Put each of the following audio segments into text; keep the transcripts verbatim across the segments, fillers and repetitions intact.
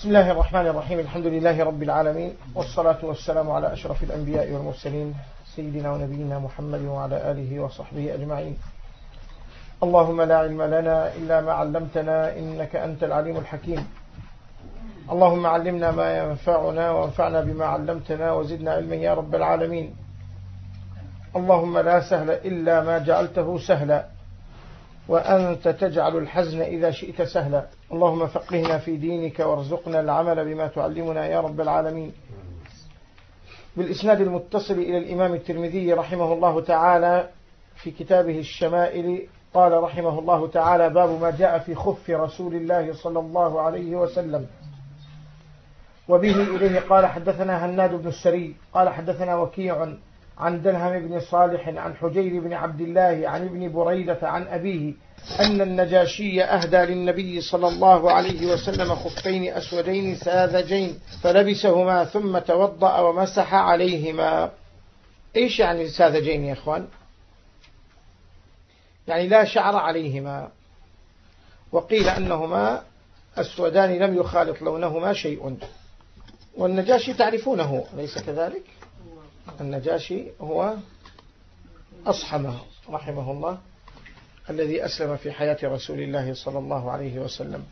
بسم الله الرحمن الرحيم. الحمد لله رب العالمين، والصلاة والسلام على أشرف الأنبياء والمرسلين سيدنا ونبينا محمد وعلى آله وصحبه أجمعين. اللهم لا علم لنا إلا ما علمتنا إنك أنت العليم الحكيم. اللهم علمنا ما ينفعنا وانفعنا بما علمتنا وزدنا علما يا رب العالمين. اللهم لا سهل إلا ما جعلته سهلا، وأنت تجعل الحزن إذا شئت سهلا. اللهم فقهنا في دينك وارزقنا العمل بما تعلمنا يا رب العالمين. بالإسناد المتصل إلى الإمام الترمذي رحمه الله تعالى في كتابه الشمائل قال رحمه الله تعالى: باب ما جاء في خف رسول الله صلى الله عليه وسلم. وبه إليه قال: حدثنا هناد بن السري قال حدثنا وكيع عن دلهم بن صالح عن حجير بن عبد الله عن ابن بريدة عن أبيه أن النجاشي أهدى للنبي صلى الله عليه وسلم خفين أسودين ساذجين فلبسهما ثم توضأ ومسح عليهما. إيش يعني ساذجين يا أخوان؟ يعني لا شعر عليهما، وقيل أنهما أسودان لم يخالط لونهما شيء. والنجاشي تعرفونه أليس كذلك؟ النجاشي هو أصحمه رحمه الله الذي أسلم في حياة رسول الله صلى الله عليه وسلم.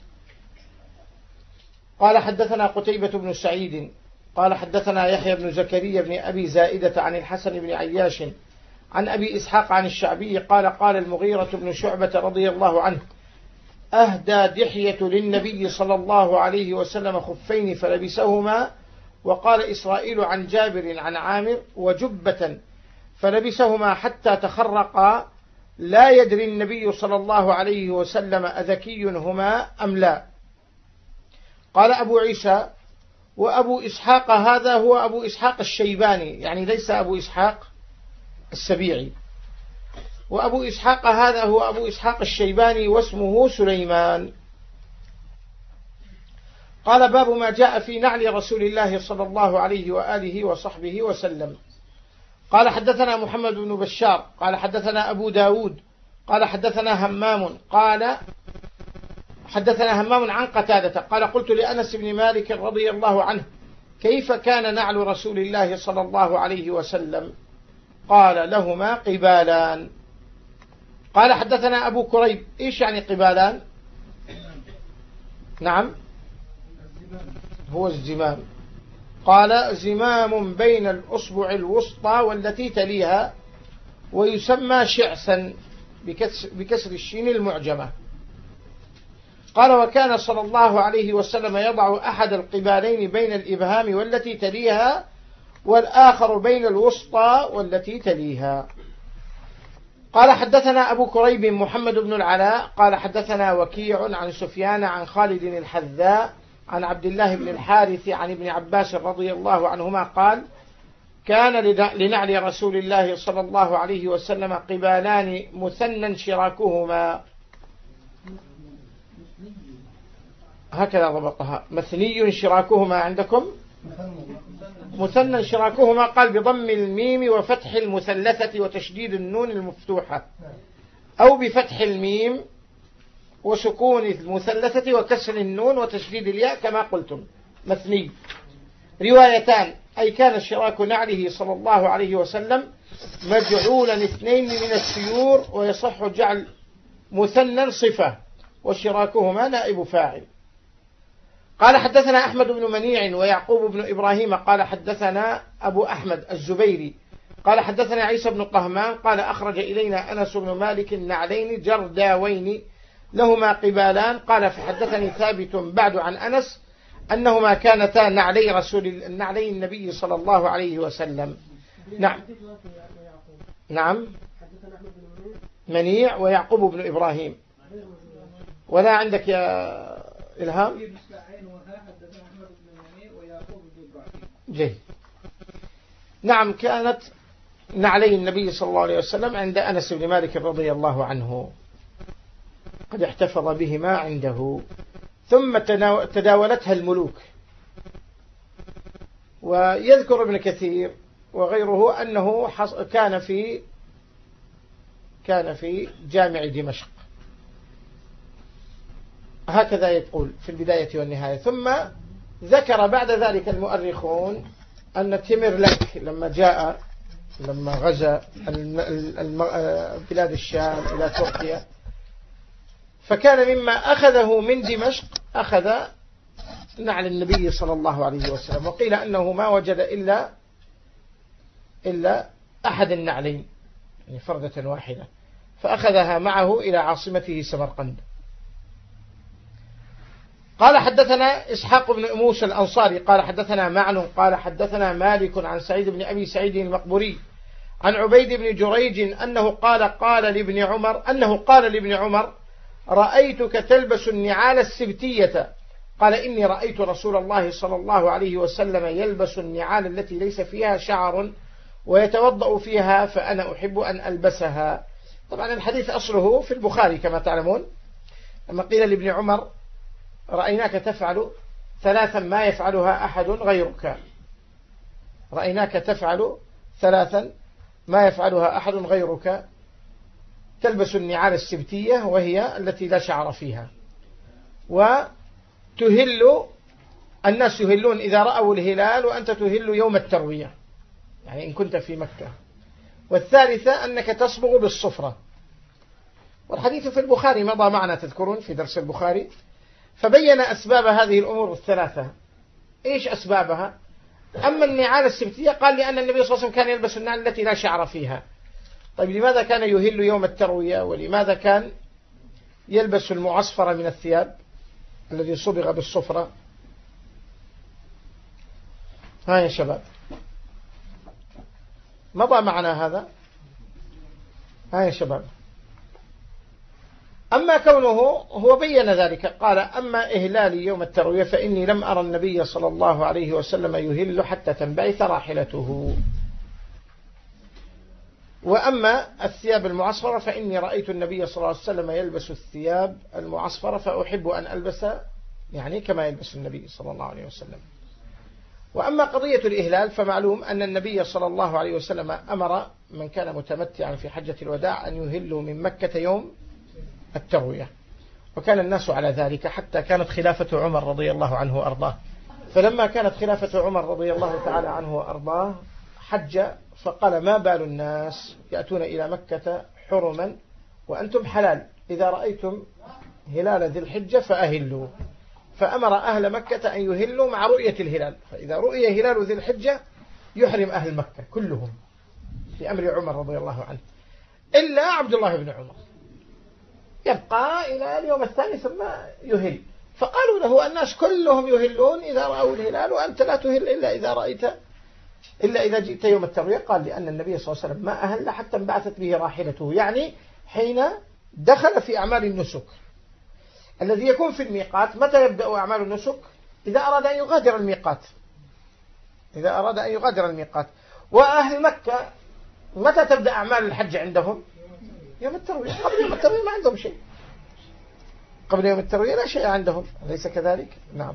قال: حدثنا قتيبة بن سعيد قال حدثنا يحيى بن زكريا بن أبي زائدة عن الحسن بن عياش عن أبي إسحاق عن الشعبي قال: قال المغيرة بن شعبة رضي الله عنه: أهدى دحية للنبي صلى الله عليه وسلم خفين فلبسهما. وقال إسرائيل عن جابر عن عامر: وجبة فلبسهما حتى تخرقا، لا يدري النبي صلى الله عليه وسلم أذكي هما أم لا. قال أبو عيسى: وأبو إسحاق هذا هو أبو إسحاق الشيباني، يعني ليس أبو إسحاق السبيعي، وأبو إسحاق هذا هو أبو إسحاق الشيباني واسمه سليمان. قال: باب ما جاء في نعل رسول الله صلى الله عليه وآله وصحبه وسلم. قال: حدثنا محمد بن بشار قال حدثنا أبو داود قال حدثنا همام قال حدثنا همام عن قتادة قال: قلت لأنس بن مالك رضي الله عنه: كيف كان نعل رسول الله صلى الله عليه وسلم؟ قال: لهما قبالان. قال: حدثنا أبو كريب. إيش يعني قبالان؟ نعم، هو الزمام. قال: زمام بين الأصبع الوسطى والتي تليها، ويسمى شعثا بكسر الشين المعجمة. قال: وكان صلى الله عليه وسلم يضع أحد القبالين بين الإبهام والتي تليها، والآخر بين الوسطى والتي تليها. قال: حدثنا أبو كريب محمد بن العلاء قال حدثنا وكيع عن سفيان عن خالد الحذاء عن عبد الله بن الحارث عن ابن عباس رضي الله عنهما قال: كان لنعل رسول الله صلى الله عليه وسلم قبالان مثنى شراكهما. هكذا ضبطها، مثني شراكهما عندكم؟ مثنى شراكهما. قال: بضم الميم وفتح المثلثة وتشديد النون المفتوحة، أو بفتح الميم وسكون المثلثة وكسر النون وتشديد الياء كما قلتم، مثني. روايتان: أي كان شراك نعله صلى الله عليه وسلم مجعولا اثنين من السيور، ويصح جعل مثنى صفة وشراكهما نائب فاعل. قال: حدثنا أحمد بن منيع ويعقوب بن إبراهيم قال حدثنا أبو أحمد الزبيري قال حدثنا عيسى بن قهمان قال: أخرج إلينا أنس بن مالك نعلين جرداوين لهما قبالان. قال: فحدثني ثابت بعد عن أنس أنهما كانتا نعلي رسول نعلي النبي صلى الله عليه وسلم. نعم نعم منيع ويعقوب بن إبراهيم. ولا عندك يا إلهام؟ جيد. نعم، كانت نعلي النبي صلى الله عليه وسلم عند أنس بن مالك رضي الله عنه، قد احتفظ بهما عنده، ثم تداولتها الملوك. ويذكر ابن كثير وغيره أنه كان في كان في جامع دمشق، هكذا يقول في البداية والنهاية. ثم ذكر بعد ذلك المؤرخون أن تمرلك لما جاء لما غزا بلاد الشام إلى تركيا، فكان مما أخذه من دمشق أخذ نعل النبي صلى الله عليه وسلم، وقيل أنه ما وجد إلا إلا أحد النعلين، يعني فردة واحدة، فأخذها معه إلى عاصمته سمرقند. قال حدثنا إسحاق بن موسى الأنصاري قال حدثنا معن قال حدثنا مالك عن سعيد بن أبي سعيد المقبوري عن عبيد بن جريج أنه قال قال لابن عمر أنه قال لابن عمر رأيتك تلبس النعال السبتية، قال إني رأيت رسول الله صلى الله عليه وسلم يلبس النعال التي ليس فيها شعر ويتوضأ فيها فأنا أحب أن ألبسها. طبعا الحديث أصله في البخاري كما تعلمون، لما قيل لابن عمر رأيناك تفعل ثلاثا ما يفعلها أحد غيرك، رأيناك تفعل ثلاثا ما يفعلها أحد غيرك، تلبس النعال السبتية وهي التي لا شعر فيها، وتهل الناس يهلون إذا رأوا الهلال وأنت تهل يوم التروية، يعني إن كنت في مكة. والثالثة أنك تصبغ بالصفرة، والحديث في البخاري مضى معنا تذكرون في درس البخاري، فبين أسباب هذه الأمور الثلاثة. إيش أسبابها؟ أما النعال السبتية قال لأن النبي صلى الله عليه وسلم كان يلبس النعال التي لا شعر فيها. طيب لماذا كان يهل يوم التروية؟ ولماذا كان يلبس المعصفر من الثياب الذي صبغ بالصفرة؟ ها يا شباب، مضى معنا هذا؟ ها يا شباب، أما كونه هو بين ذلك، قال أما إهلالي يوم التروية فإني لم أرى النبي صلى الله عليه وسلم يهل حتى تنبعث راحلته، وأما الثياب المعصفرة فإني رأيت النبي صلى الله عليه وسلم يلبس الثياب المعصفرة فأحب أن ألبس يعني كما يلبس النبي صلى الله عليه وسلم. وأما قضية الإهلال فمعلوم أن النبي صلى الله عليه وسلم أمر من كان متمتعا في حجة الوداع أن يهلوا من مكة يوم التروية، وكان الناس على ذلك حتى كانت خلافة عمر رضي الله عنه وأرضاه. فلما كانت خلافة عمر رضي الله تعالى عنه وأرضاه حج، فقال ما بال الناس يأتون إلى مكة حرما وأنتم حلال، إذا رأيتم هلال ذي الحجة فأهلوا، فأمر أهل مكة أن يهلوا مع رؤية الهلال، فإذا رؤي هلال ذي الحجة يحرم أهل مكة كلهم في أمر عمر رضي الله عنه، إلا عبد الله بن عمر يبقى إلى اليوم الثاني ثم يهل. فقالوا له الناس كلهم يهلون إذا رأوا الهلال وأنت لا تهل إلا إذا رأيت إلا إذا جئت يوم التروية. قال لأن النبي صلى الله عليه وسلم ما أهل حتى انبعثت به راحلته، يعني حين دخل في أعمال النسك. الذي يكون في الميقات متى يبدأ أعمال النسك؟ إذا أراد أن يغادر الميقات، إذا أراد أن يغادر الميقات. وأهل مكة متى تبدأ أعمال الحج عندهم؟ يوم التروية. قبل يوم التروية ما عندهم شيء، قبل يوم التروية لا شيء عندهم، أليس كذلك؟ نعم.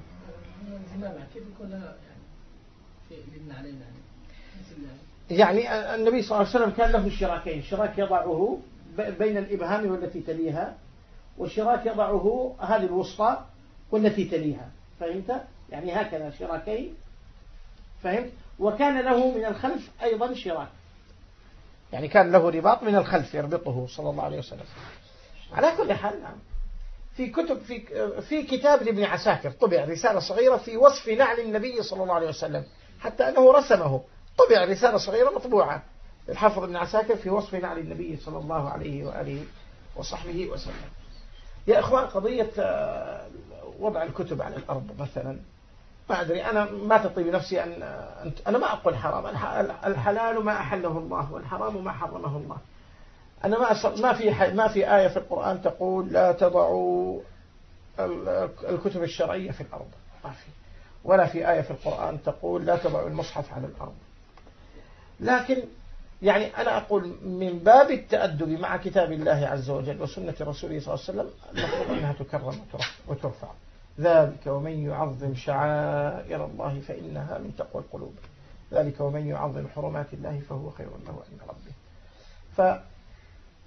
يعني النبي صلى الله عليه وسلم كان له شراكين، شراك يضعه بين الإبهام والتي تليها، والشراك يضعه هذه الوسطى والتي تليها، فهمت؟ يعني هكذا شراكين، فهمت؟ وكان له من الخلف أيضا شراك، يعني كان له رباط من الخلف يربطه صلى الله عليه وسلم. على كل حال نعم، في كتب في في كتاب لابن عساكر طبع رسالة صغيرة في وصف نعل النبي صلى الله عليه وسلم، حتى أنه رسمه، طبع رسالة صغيرة مطبوعة الحافظ ابن عساكر في وصف نعل النبي صلى الله عليه وآله وصحبه وسلم. يا إخوان، قضية وضع الكتب على الأرض مثلا، ما أدري، أنا ما تطيب نفسي أن أنا ما أقول حرام، الحلال ما أحله الله والحرام ما حرمه الله. أنا ما ما في ما في آية في القرآن تقول لا تضعوا الكتب الشرعية في الأرض، ما في، ولا في آية في القرآن تقول لا تضعوا المصحف على الأرض. لكن يعني أنا أقول من باب التأدب مع كتاب الله عز وجل وسنة رسوله صلى الله عليه وسلم المفروض أنها تكرم وترفع. ذلك ومن يعظم شعائر الله فإنها من تقوى القلوب، ذلك ومن يعظم حرمات الله فهو خير له عند ربه.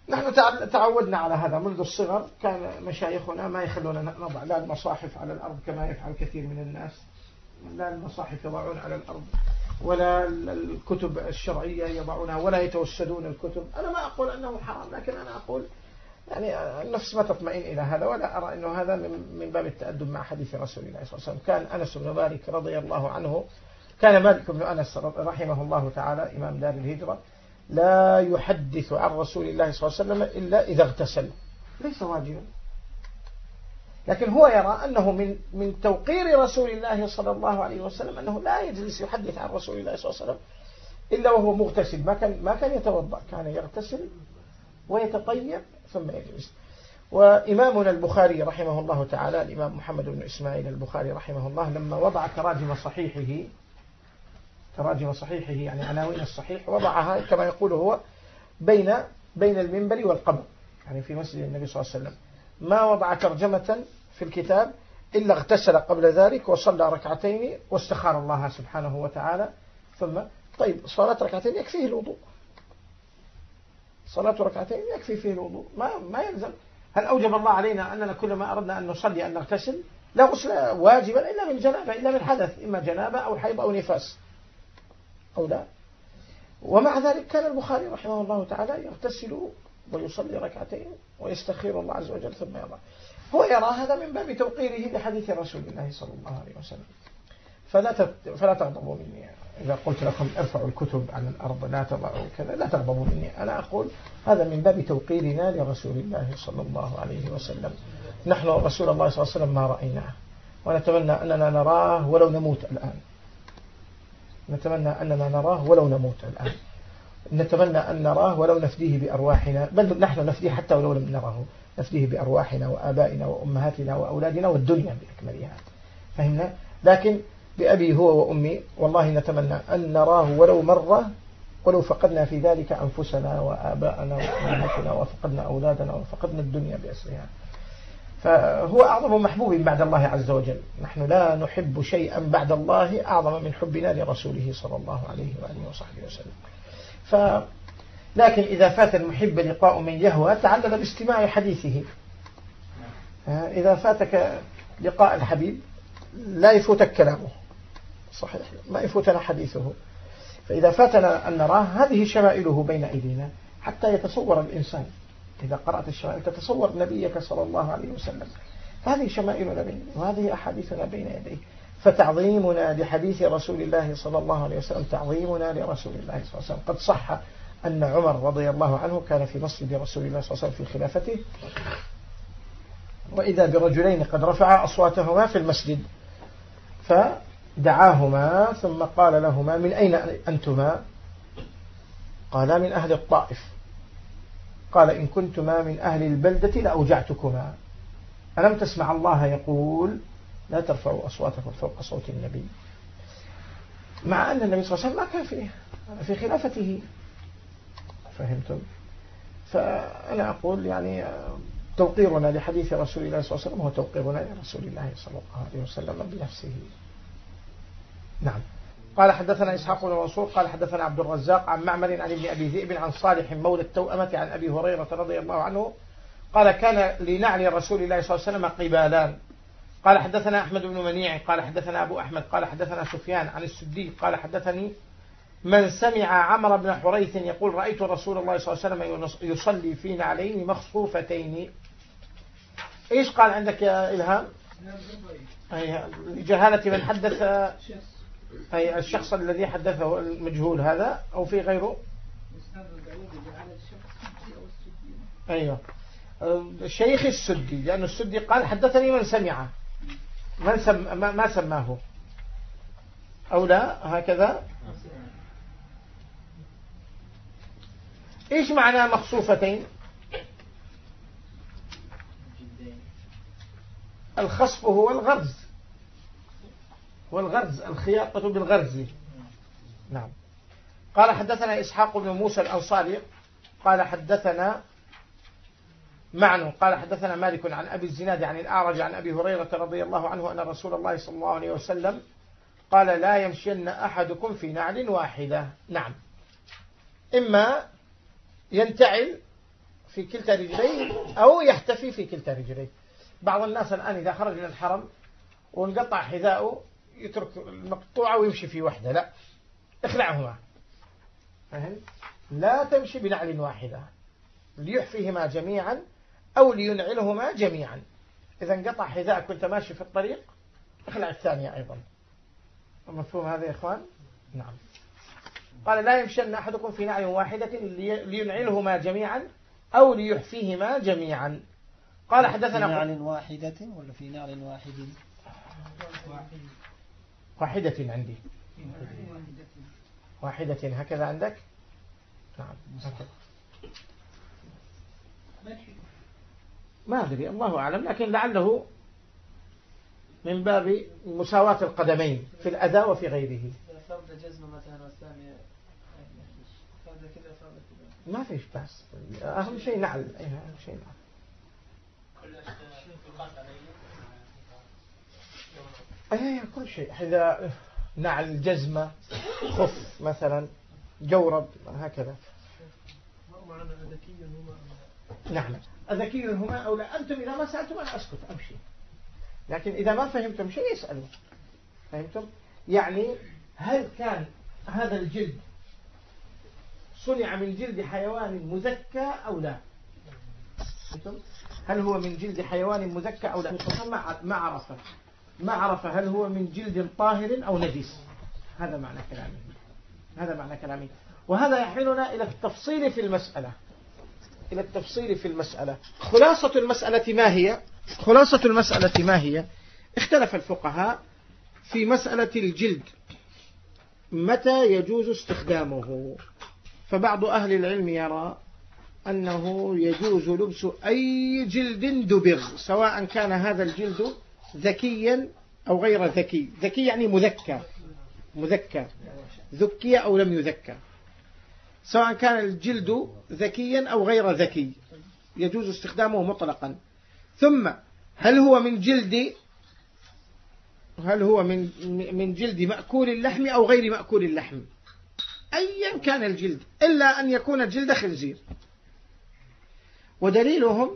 نحن تعودنا على هذا منذ الصغر. كان مشايخنا ما يخلوننا نضع لا المصاحف على الأرض كما يفعل كثير من الناس، لا المصاحف يضعون على الأرض، ولا الكتب الشرعية يضعونها، ولا يتوسدون الكتب. أنا ما أقول أنه حرام، لكن أنا أقول يعني النفس ما تطمئن إلى هذا، ولا أرى أنه هذا من باب التأدب مع حديث رسول الله صلى الله عليه وسلم. كان أنس بن مالك رضي الله عنه، كان مالك بن أنس رحمه الله تعالى إمام دار الهجرة لا يحدث عن رسول الله صلى الله عليه وسلم إلا إذا اغتسل، ليس واجبا، لكن هو يرى أنه من من توقير رسول الله صلى الله عليه وسلم أنه لا يجلس يحدث عن رسول الله صلى الله عليه وسلم إلا وهو مغتسل. ما كان ما كان يتوضأ، كان يغتسل ويتطيب ثم يجلس. وإمامنا البخاري رحمه الله تعالى، الإمام محمد بن إسماعيل البخاري رحمه الله، لما وضع تراجم صحيحه تراجم صحيحه يعني عناوين الصحيح، وضعها كما يقول هو بين بين المنبر والقبر، يعني في مسجد النبي صلى الله عليه وسلم. ما وضع ترجمة في الكتاب إلا اغتسل قبل ذلك وصلى ركعتين واستخار الله سبحانه وتعالى، ثم طيب صلاة ركعتين يكفيه الوضوء، صلاة ركعتين يكفي فيه الوضوء، ما ما يلزم. هل أوجب الله علينا أننا كل ما أردنا أن نصلي أن نغتسل؟ لا غسل واجبا إلا من جنابة، إلا من حدث، إما جنابة أو حيض أو نفاس أو لا. ومع ذلك كان البخاري رحمه الله تعالى يغتسل ويصلي ركعتين ويستخير الله عز وجل ثم يضع. هو يرى هذا من باب توقيره لحديث رسول الله صلى الله عليه وسلم. فلا فلا تغضبوا مني إذا قلت لكم ارفعوا الكتب عن الأرض لا تضعوا كذا، لا تغضبوا مني. أنا أقول هذا من باب توقيرنا لرسول الله صلى الله عليه وسلم. نحن رسول الله صلى الله عليه وسلم ما رأيناه، ونتمنى أننا نراه ولو نموت الآن، نتمنى أننا نراه ولو نموت الآن، نتمنى أن نراه ولو نفديه بأرواحنا، بل نحن نفديه حتى ولو لم نره، نفديه بأرواحنا وآبائنا وأمهاتنا وأولادنا والدنيا بأكملها، فهمنا؟ لكن بأبي هو وأمي والله نتمنى أن نراه ولو مرة، ولو فقدنا في ذلك أنفسنا وآباءنا وأمهاتنا وفقدنا أولادنا وفقدنا الدنيا بأسرها. فهو أعظم محبوب بعد الله عز وجل. نحن لا نحب شيئا بعد الله أعظم من حبنا لرسوله صلى الله عليه وآله وصحبه وسلم. ف... لكن إذا فات المحب لقاء من يهوى تعلل باستماع حديثه. إذا فاتك لقاء الحبيب لا يفوتك كلامه، صحيح، ما يفوتنا حديثه. فإذا فاتنا أن نراه هذه شمائله بين أيدينا حتى يتصور الإنسان. إذا قرأت الشمائل تتصور نبيك صلى الله عليه وسلم، هذه شمائلنا بين وهذه أحاديثنا بين يديه. فتعظيمنا لحديث رسول الله صلى الله عليه وسلم تعظيمنا لرسول الله صلى الله عليه وسلم. قد صح أن عمر رضي الله عنه كان في مسجد رسول الله صلى الله عليه وسلم في خلافته، وإذا برجلين قد رفعا أصواتهما في المسجد، فدعاهما ثم قال لهما: من أين أنتما؟ قالا: من أهل الطائف. قال: إن كنتما من أهل البلدة لأوجعتكما. ألم تسمع الله يقول: لا ترفعوا أصواتكم فوق صوت النبي؟ مع أن النبي صلى الله عليه وسلم ما كان فيه في خلافته، فهمتم؟ فأنا أقول يعني توقيرنا لحديث رسول الله صلى الله عليه وسلم هو توقيرنا لرسول الله صلى الله عليه وسلم بنفسه. نعم. قال: حدثنا إسحاق بن منصور قال حدثنا عبد الرزاق عن معمر عن ابن أبي ذئب عن صالح مولى التوأمة عن أبي هريرة رضي الله عنه قال: كان لنعل رسول الله صلى الله عليه وسلم قبالان. قال: حدثنا أحمد بن منيع قال حدثنا أبو أحمد قال حدثنا سفيان عن السدي قال حدثني من سمع عمرو بن حريث يقول: رأيت رسول الله صلى الله عليه وسلم يصلي في نعلين مخصوفتين. إيش قال عندك يا إلهام؟ أي جهالة من حدث، أي الشخص الذي حدثه المجهول هذا أو في غيره؟ أيوه الشيخ السدي، لأن السدي قال حدثني من سمع، من سم ما سماه أو لا هكذا. إيش معنى مخصوفتين؟ الخصف هو الغرز، والغرز الخياطة بالغرز. نعم. قال: حدثنا إسحاق بن موسى الأنصاري قال حدثنا معن قال حدثنا مالك عن أبي الزناد عن الأعرج عن أبي هريرة رضي الله عنه أن رسول الله صلى الله عليه وسلم قال: لا يمشين أحدكم في نعل واحدة. نعم، إما ينتعل في كلتا رجليه أو يحتفي في كلتا رجليه. بعض الناس الآن إذا خرج من الحرم وانقطع حذاؤه يترك المقطوعة ويمشي في وحدة، لا، اخلعهما، فهم؟ لا تمشي بنعل واحدة، ليحفيهما جميعا أو لينعلهما جميعا. إذا انقطع حذاءك وانت ماشي في الطريق اخلع الثانية أيضا. مفهوم هذا يا إخوان؟ نعم. قال لا يمشن أحدكم في نعل واحدة لينعلهما جميعا أو ليحفيهما جميعا. قال حدثنا في نعل واحدة ولا في نعل واحد؟ واحدة عندي، واحدة هكذا عندك؟ نعم هكذا. ما أدري، الله أعلم، لكن لعله من باب مساواة القدمين في الأداء وفي غيره. فرد جزمة مثلا والثانية فرد كذا فرد كذا ما فيش بأس، أهم شيء نعل. أهم شيء نعل. أي كل شيء، إذا نعل، جزمة، خف مثلا، جورب، هكذا. معنى ذكي هما. نعم، أذكي هما أو لا؟ أنتم إذا ما سألتم أنا أسكت أمشي، لكن إذا ما فهمتم شيء اسألوا. فهمتم؟ يعني هل كان هذا الجلد صنع من جلد حيوان مذكى أو لا؟ فهمتم؟ هل هو من جلد حيوان مذكى أو لا؟ ما عرف ما عرف هل هو من جلد طاهر أو نجس. هذا معنى كلامي، هذا معنى كلامي. وهذا يحيلنا إلى التفصيل في المسألة، إلى التفصيل في المسألة. خلاصة المسألة ما هي؟ خلاصة المسألة ما هي؟ اختلف الفقهاء في مسألة الجلد متى يجوز استخدامه. فبعض أهل العلم يرى أنه يجوز لبس أي جلد دبغ، سواء كان هذا الجلد ذكيا أو غير ذكي. ذكي يعني مذكى، مذكى، ذكي أو لم يذكى. سواء كان الجلد ذكيا أو غير ذكي يجوز استخدامه مطلقا. ثم هل هو من جلد هل هو من من جلد مأكول اللحم أو غير مأكول اللحم؟ أيا كان الجلد إلا أن يكون جلد خنزير. ودليلهم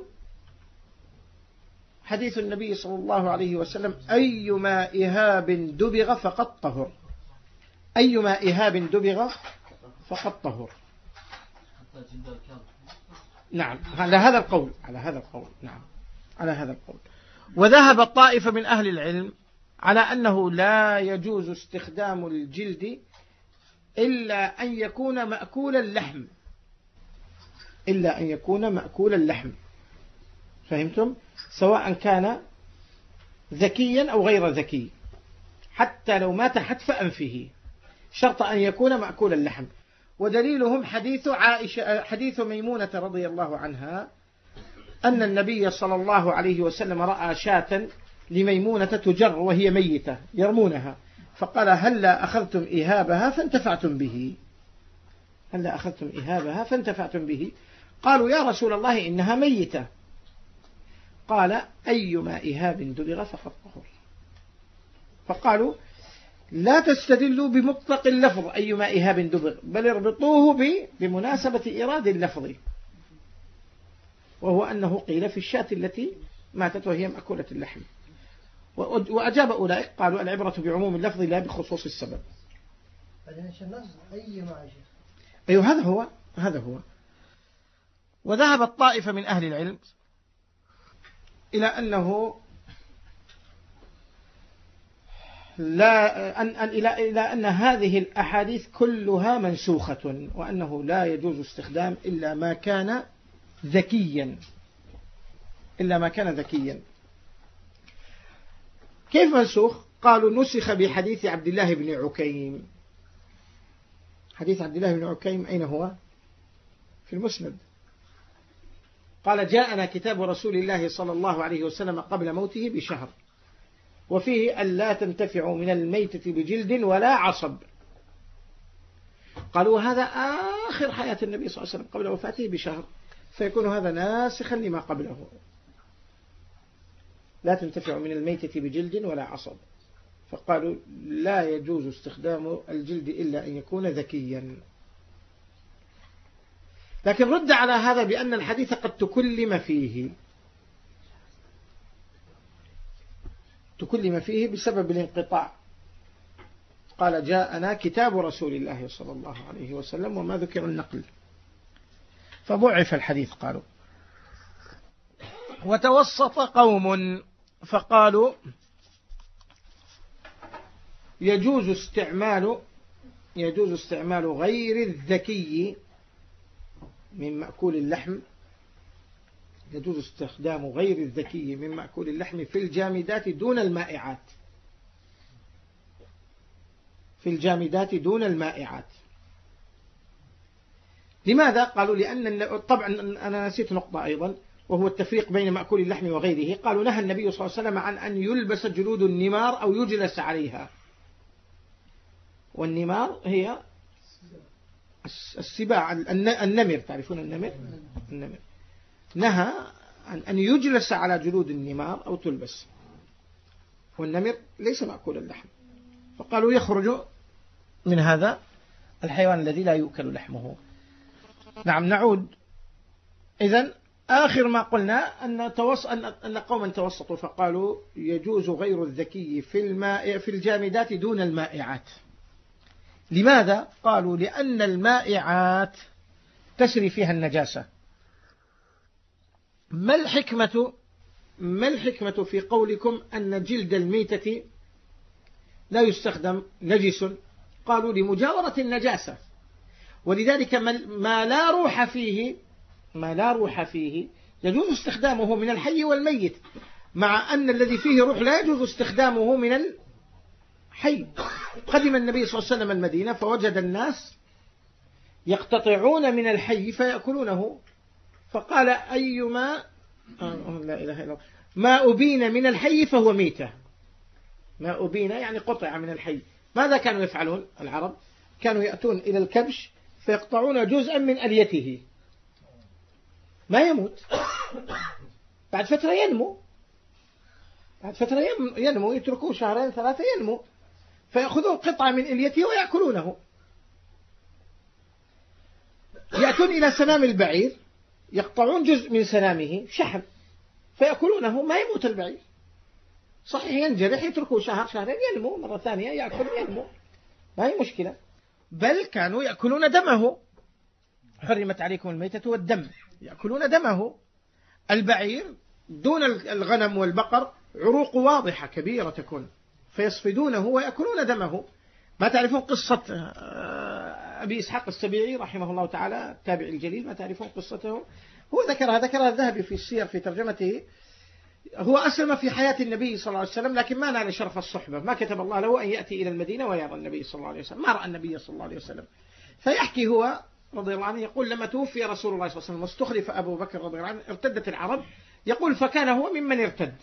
حديث النبي صلى الله عليه وسلم: أيما إهاب دبغ فقد طهر. أيما إهاب دبغ فقد طهر. نعم، على هذا القول، على هذا القول نعم، على هذا القول. وذهب الطائفة من أهل العلم على أنه لا يجوز استخدام الجلد إلا أن يكون مأكول اللحم، إلا أن يكون مأكول اللحم. فهمتم؟ سواء كان ذكيا أو غير ذكي، حتى لو مات حتف أنفه، شرط أن يكون مأكول اللحم. ودليلهم حديث عائشة، حديث ميمونة رضي الله عنها أن النبي صلى الله عليه وسلم رأى شاة لميمونة تجر وهي ميتة يرمونها، فقال: هلا أخذتم إهابها فانتفعتم به، هلا أخذتم إهابها فانتفعتم به. قالوا: يا رسول الله إنها ميتة. قال: أيما إهاب دبغ فقد طهر. فقالوا: لا تستدلوا بمطلق اللفظ أيما إهاب دبغ، بل اربطوه بمناسبة إيراد اللفظ، وهو أنه قيل في الشاة التي ماتت وهي مأكولة اللحم. وأجاب أولئك قالوا: العبرة بعموم اللفظ لا بخصوص السبب. أيوه هذا هو، هذا هو. وذهب الطائفة من أهل العلم إلى أنه لا أن أن إلى إلى أن هذه الأحاديث كلها منسوخة، وأنه لا يجوز استخدام إلا ما كان ذكيا، إلا ما كان ذكيا. كيف منسوخ؟ قالوا: نسخ بحديث عبد الله بن عكيم. حديث عبد الله بن عكيم أين هو؟ في المسند. قال: جاءنا كتاب رسول الله صلى الله عليه وسلم قبل موته بشهر، وفيه أن لا تنتفعوا من الميتة بجلد ولا عصب. قالوا: هذا آخر حياة النبي صلى الله عليه وسلم قبل وفاته بشهر، فيكون هذا ناسخا لما قبله. لا تنتفع من الميتة بجلد ولا عصب. فقالوا: لا يجوز استخدام الجلد إلا أن يكون ذكيا. لكن رد على هذا بأن الحديث قد تكلم فيه تكلم فيه بسبب الانقطاع. قال جاءنا كتاب رسول الله صلى الله عليه وسلم وما ذكر النقل، فضعف الحديث قالوا. وتوسط قوم فقالوا يجوز استعمال يجوز استعمال غير الذكي من مأكول اللحم يجوز استخدام غير الذكي من مأكول اللحم في الجامدات دون المائعات في الجامدات دون المائعات. لماذا؟ قالوا لأن طبعا أنا نسيت نقطة أيضا، وهو التفريق بين مأكول اللحم وغيره. قالوا نهى النبي صلى الله عليه وسلم عن أن يلبس جلود النمار أو يجلس عليها، والنمار هي السباع النمر، تعرفون النمر؟ النمر نهى عن أن يجلس على جلود النمار أو تلبس، والنمر ليس مأكول اللحم، فقالوا يخرج من هذا الحيوان الذي لا يؤكل لحمه. نعم نعود. إذن آخر ما قلنا أن, توص... أن قوما توسطوا فقالوا يجوز غير الذكي في, الماء... في الجامدات دون المائعات. لماذا؟ قالوا لأن المائعات تسري فيها النجاسة. ما الحكمة ما الحكمة في قولكم أن جلد الميتة لا يستخدم نجس؟ قالوا لمجاورة النجاسة، ولذلك ما لا روح فيه ما لا روح فيه يجوز استخدامه من الحي والميت، مع أن الذي فيه روح لا يجوز استخدامه من الحي. قدم النبي صلى الله عليه وسلم المدينة فوجد الناس يقتطعون من الحي فيأكلونه، فقال أيما آه لا إله إلا الله ما أبين من الحي فهو ميتة. ما أبين يعني قطع من الحي. ماذا كانوا يفعلون العرب؟ كانوا يأتون إلى الكبش فيقطعون جزءا من أليته، ما يموت، بعد فترة ينمو بعد فترة ينمو يتركوه شهرين ثلاثة ينمو، فيأخذون قطعة من أليته ويأكلونه. يأتون إلى سنام البعير يقطعون جزء من سنامه شحم فيأكلونه، ما يموت البعير، صحيح ينجرح يتركوه شهر شهرين ينمو مرة ثانية يأكل ينمو، ما هي مشكلة. بل كانوا يأكلون دمه، حرمت عليكم الميتة والدم، يأكلون دمه. البعير دون الغنم والبقر عروق واضحة كبيرة تكون، فيصفدونه ويأكلون دمه. ما تعرفون قصة أبي إسحاق السبيعي رحمه الله تعالى التابعي الجليل؟ ما تعرفون قصته؟ هو ذكرها ذكرها الذهبي في السير في ترجمته. هو أسلم في حياة النبي صلى الله عليه وسلم، لكن ما نال شرف الصحبة، ما كتب الله له أن يأتي إلى المدينة ويرى النبي صلى الله عليه وسلم، ما رأى النبي صلى الله عليه وسلم. فيحكي هو رضي الله عنه يقول لما توفي رسول الله صلى الله عليه وسلم واستخلف أبو بكر رضي الله عنه ارتدت العرب، يقول فكان هو ممن ارتد.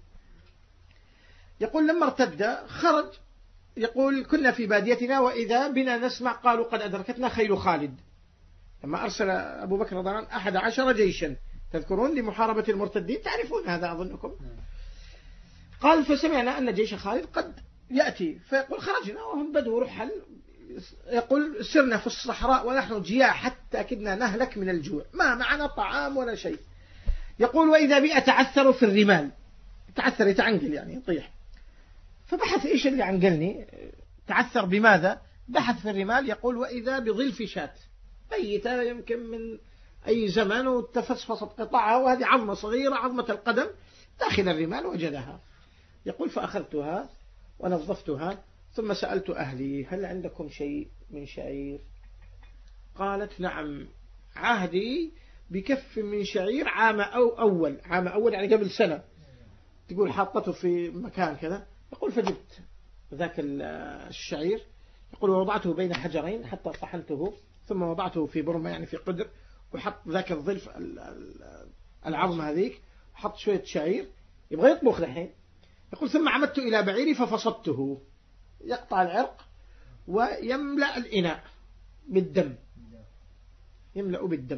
يقول لما ارتد خرج، يقول كنا في باديتنا وإذا بنا نسمع قالوا قد أدركتنا خيل خالد، لما أرسل أبو بكر رضي الله عنه أحد عشر جيشا، تذكرون، لمحاربة المرتدين، تعرفون هذا أظنكم. قال فسمعنا أن جيش خالد قد يأتي، فيقول خرجنا وهم بدو رحل، يقول سرنا في الصحراء ونحن جياع حتى كدنا نهلك من الجوع، ما معنا طعام ولا شيء. يقول وإذا بي أتعثر في الرمال، تعثر يتعنقل يعني يطيح، فبحث إيش اللي عنقلني، تعثر بماذا؟ بحث في الرمال، يقول وإذا بظلف شاة ميتة يمكن من أي زمان وتفصفصت قطعها، وهذه عظمة صغيرة عظمة القدم داخل الرمال وجدها. يقول فأخذتها ونظفتها ثم سألت أهلي هل عندكم شيء من شعير؟ قالت نعم، عهدي بكف من شعير عام أو أول عام أول يعني قبل سنة. تقول حاطته في مكان كذا. يقول فجبت ذاك الشعير، يقول ووضعته بين حجرين حتى طحنته، ثم وضعته في برمة يعني في قدر، وحط ذاك الظلف العظمة هذيك، وحط شوية شعير يبغى يطبخ الحين. يقول ثم عمدت إلى بعيري ففصدته، يقطع العرق ويملأ الإناء بالدم، يملأ بالدم.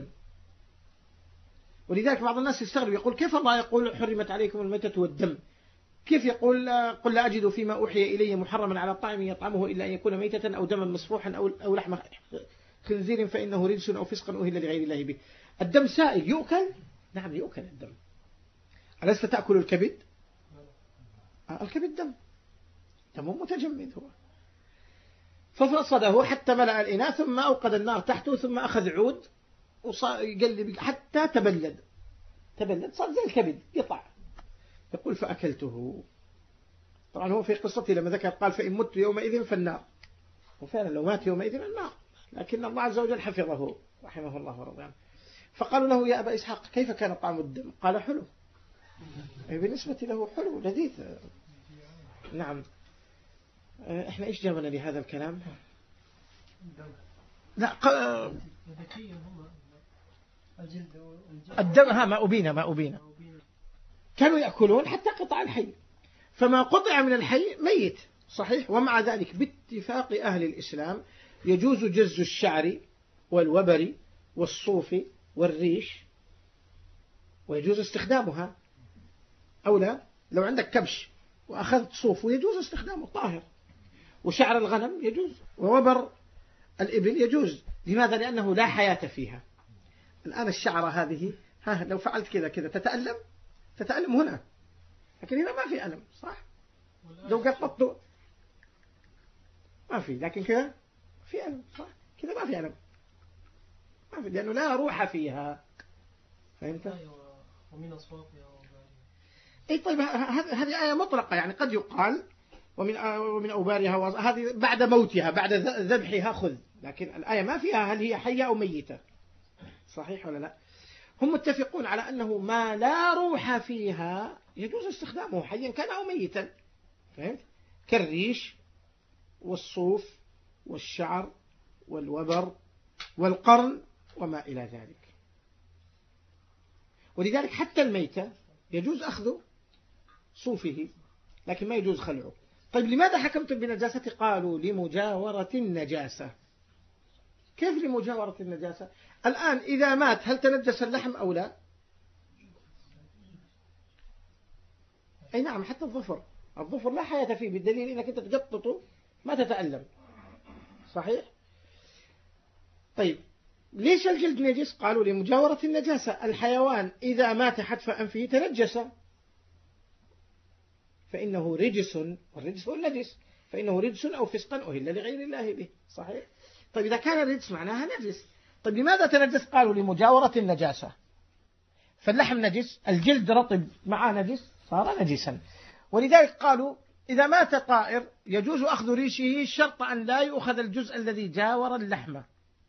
ولذلك بعض الناس يستغرب يقول كيف الله يقول حرمت عليكم الميتة والدم؟ كيف يقول قل لا أجد فيما أوحي إلي محرما على طعم يطعمه إلا أن يكون ميتة أو دما مصفوحا أو أو لحم خنزير فإنه رجس أو فسقا أهل لغير الله به. الدم سائل يؤكل؟ نعم يؤكل الدم. ألست تأكل الكبد؟ الكبد دم، دم متجمد هو. ففصده حتى ملأ الإناء ثم أوقد النار تحته ثم أخذ عود ويقلب حتى تبلد تبلد صار زي الكبد قطع. يقول فأكلته. طبعا هو في قصته لما ذكر قال فإن مت يومئذ فالنار، وفعلا لو مات يومئذ النار، لكن الله عز وجل حفظه رحمه الله ورضي عنه. فقالوا له يا أبا إسحاق كيف كان طعم الدم؟ قال حلو، أي بالنسبة له حلو لذيذ. نعم. احنا ايش جابنا لهذا الكلام؟ لا ق... الدم ها ما أبينا ما أبينا كانوا يأكلون حتى قطع الحي، فما قطع من الحي ميت صحيح. ومع ذلك باتفاق أهل الإسلام يجوز جز الشعر والوبر والصوف والريش، ويجوز استخدامها أو لا. لو عندك كبش وأخذت صوف يجوز استخدامه طاهر، وشعر الغنم يجوز، ووبر الإبل يجوز. لماذا؟ لأنه لا حياة فيها. الآن الشعرة هذه ها لو فعلت كذا كذا تتألم تتألم هنا، لكن هنا ما في ألم صح. لو قطعت ما في، لكن كذا في ألم صح، كذا ما في ألم ما في، لأنه لا روح فيها. فهمت؟ ومن أصواتها. أي طيب هذه آية مطلقة، يعني قد يقال ومن ومن أوبارها، هذه بعد موتها بعد ذبحها خذ، لكن الآية ما فيها هل هي حية أو ميتة، صحيح ولا لا؟ هم متفقون على أنه ما لا روح فيها يجوز استخدامه حيا كان أو ميتا. فهمت؟ كالريش والصوف والشعر والوبر والقرن وما إلى ذلك. ولذلك حتى الميتة يجوز أخذ صوفه لكن ما يجوز خلعه. طيب لماذا حكمتم بنجاسة؟ قالوا لمجاورة النجاسة. كيف لمجاورة النجاسة؟ الآن إذا مات هل تنجس اللحم أو لا؟ أي نعم، حتى الظفر الظفر لا حياة فيه، بالدليل إنك أنت تقططه ما تتألم صحيح. طيب ليش الجلد نجس؟ قالوا لمجاورة النجاسة. الحيوان إذا مات حتف أنفه تنجس فإنه رجس، والرجس هو النجس، فإنه رجس أو فسقا أهل لغير الله به صحيح. طيب إذا كان الرجس معناها نجس. طيب لماذا تنجس؟ قالوا لمجاورة النجاسة. فاللحم نجس، الجلد رطب معه نجس صار نجسا. ولذلك قالوا إذا مات طائر يجوز أخذ ريشه شرط أن لا يؤخذ الجزء الذي جاور اللحمة،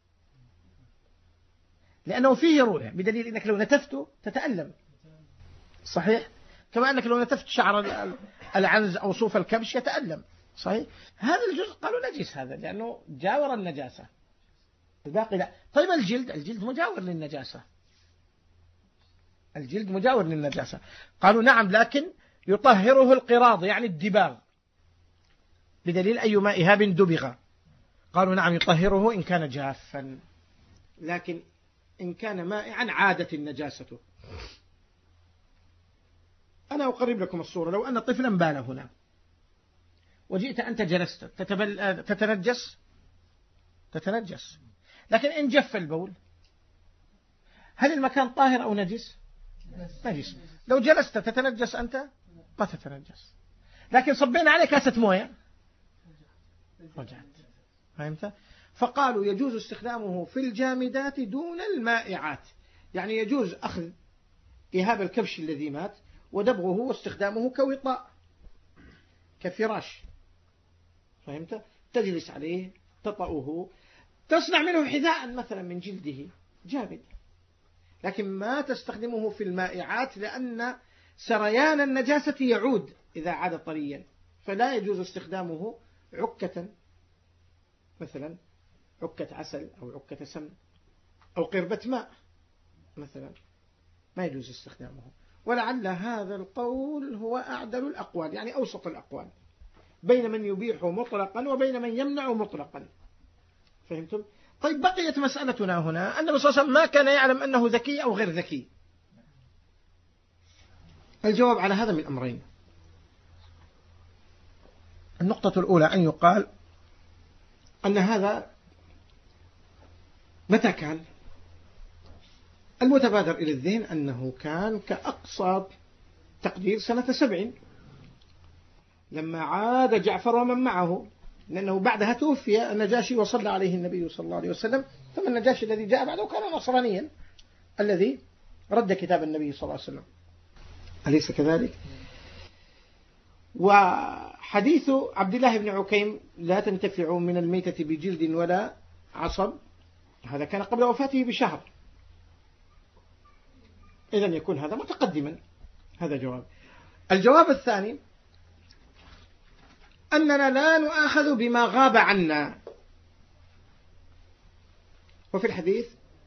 لأنه فيه روح، بدليل أنك لو نتفته تتألم صحيح، كما أنك لو نتفت شعر العنز أو صوف الكبش يتألم صحيح. هذا الجزء قالوا نجس هذا لأنه جاور النجاسة، الباقي لا. طيب الجلد الجلد مجاور للنجاسة، الجلد مجاور للنجاسة. قالوا نعم، لكن يطهره القراض يعني الدباغ، بدليل أي ماء إهاب دبغ. قالوا نعم يطهره إن كان جافا، لكن إن كان مائعا عادت النجاسة. أنا أقرب لكم الصورة. لو أن طفلا بال هنا وجئت أنت جلست تتبل... تتنجس تتنجس لكن إن جف البول هل المكان طاهر أو نجس؟ نجس. لو جلست تتنجس أنت؟ ما تتنجس، لكن صبينا عليك كاسة موية رجعت. فهمت؟ فقالوا يجوز استخدامه في الجامدات دون المائعات، يعني يجوز أخذ إهاب الكبش الذي مات ودبغه واستخدامه كوطاء كفراش. فهمت؟ تجلس عليه تطأه، تصنع منه حذاء مثلا من جلده جامد، لكن ما تستخدمه في المائعات لأن سريان النجاسة يعود إذا عاد طريا، فلا يجوز استخدامه عكة مثلا، عكة عسل أو عكة سمن أو قربة ماء مثلا، ما يجوز استخدامه. ولعل هذا القول هو أعدل الأقوال، يعني أوسط الأقوال بين من يبيح مطلقا وبين من يمنع مطلقا. فهمتم؟ طيب بقيت مسألتنا هنا أن النبي صلى الله عليه وسلم ما كان يعلم أنه ذكي أو غير ذكي. الجواب على هذا من أمرين. النقطة الأولى أن يقال أن هذا متى كان؟ المتبادر إلى الذهن أنه كان كأقصى تقدير سنة سبع لما عاد جعفر ومن معه، لأنه بعدها توفي النجاشي وصلى عليه النبي صلى الله عليه وسلم، ثم النجاشي الذي جاء بعده كان نصرانيا الذي رد كتاب النبي صلى الله عليه وسلم، أليس كذلك؟ وحديث عبد الله بن عكيم لا تنتفع من الميتة بجلد ولا عصب، هذا كان قبل وفاته بشهر، إذن يكون هذا متقدما. هذا جواب. الجواب الثاني أننا لا نؤاخذ بما غاب عنا، وفي الحديث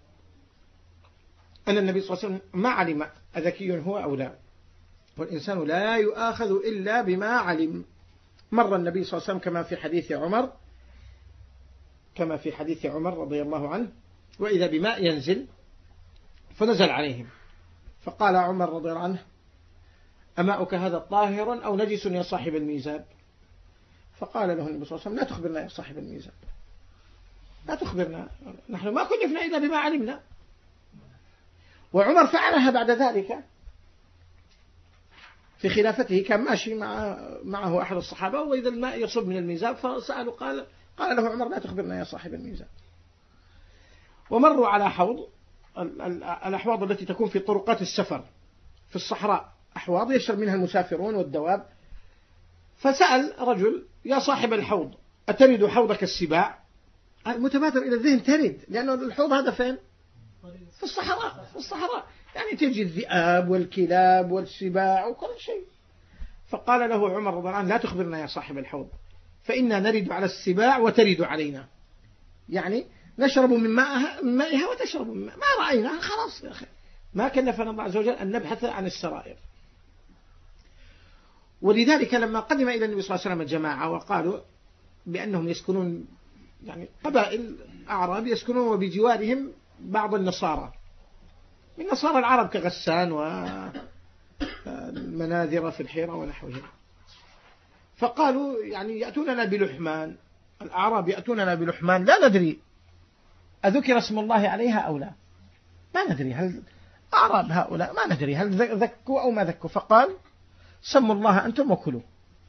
أن النبي صلى الله عليه وسلم ما علم أذكي هو أو لا، والإنسان لا يؤاخذ إلا بما علم. مر النبي صلى الله عليه وسلم كما في حديث عمر كما في حديث عمر رضي الله عنه، وإذا بماء ينزل فنزل عليهم، فقال عمر رضي الله عنه: أماؤك هذا طاهر أو نجس يا صاحب الميزاب؟ فقال له النبي صلى الله عليه وسلم: لا تخبرنا يا صاحب الميزاب، لا تخبرنا، نحن ما كلفنا إلا بما علمنا. وعمر فعلها بعد ذلك في خلافته، كان ماشي مع معه أحد الصحابة وإذا الماء يصب من الميزاب فسأله، قال قال له عمر: لا تخبرنا يا صاحب الميزاب. ومروا على حوض، الأحواض التي تكون في طرقات السفر في الصحراء، أحواض يشرب منها المسافرون والدواب، فسأل رجل: يا صاحب الحوض أترد حوضك السباع؟ المتبادر إلى الذهن ترد، لأنه الحوض هذا فين؟ في الصحراء، في الصحراء يعني تجي الذئاب والكلاب والسباع وكل شيء. فقال له عمر رضي الله عنه: لا تخبرنا يا صاحب الحوض، فإنا نرد على السباع وترد علينا، يعني نشرب من مائها, من مائها وتشرب من ماء. ما رأينا، خلاص يا أخي، ما كلفنا الله عز وجل أن نبحث عن السرائر. ولذلك لما قدم إلى النبي صلى الله عليه وسلم الجماعة وقالوا بأنهم يسكنون، يعني قبائل أعراب يسكنون وبجوارهم بعض النصارى من نصارى العرب كغسان والمناذرة في الحيرة ونحوهم، فقالوا يعني يأتوننا بلحمان، الأعراب يأتوننا بلحمان لا ندري أذكر اسم الله عليها أو لا، ما ندري هل أعراب هؤلاء، ما ندري هل ذكوا أو ما ذكوا، فقال: سموا الله أنتم وكلوا.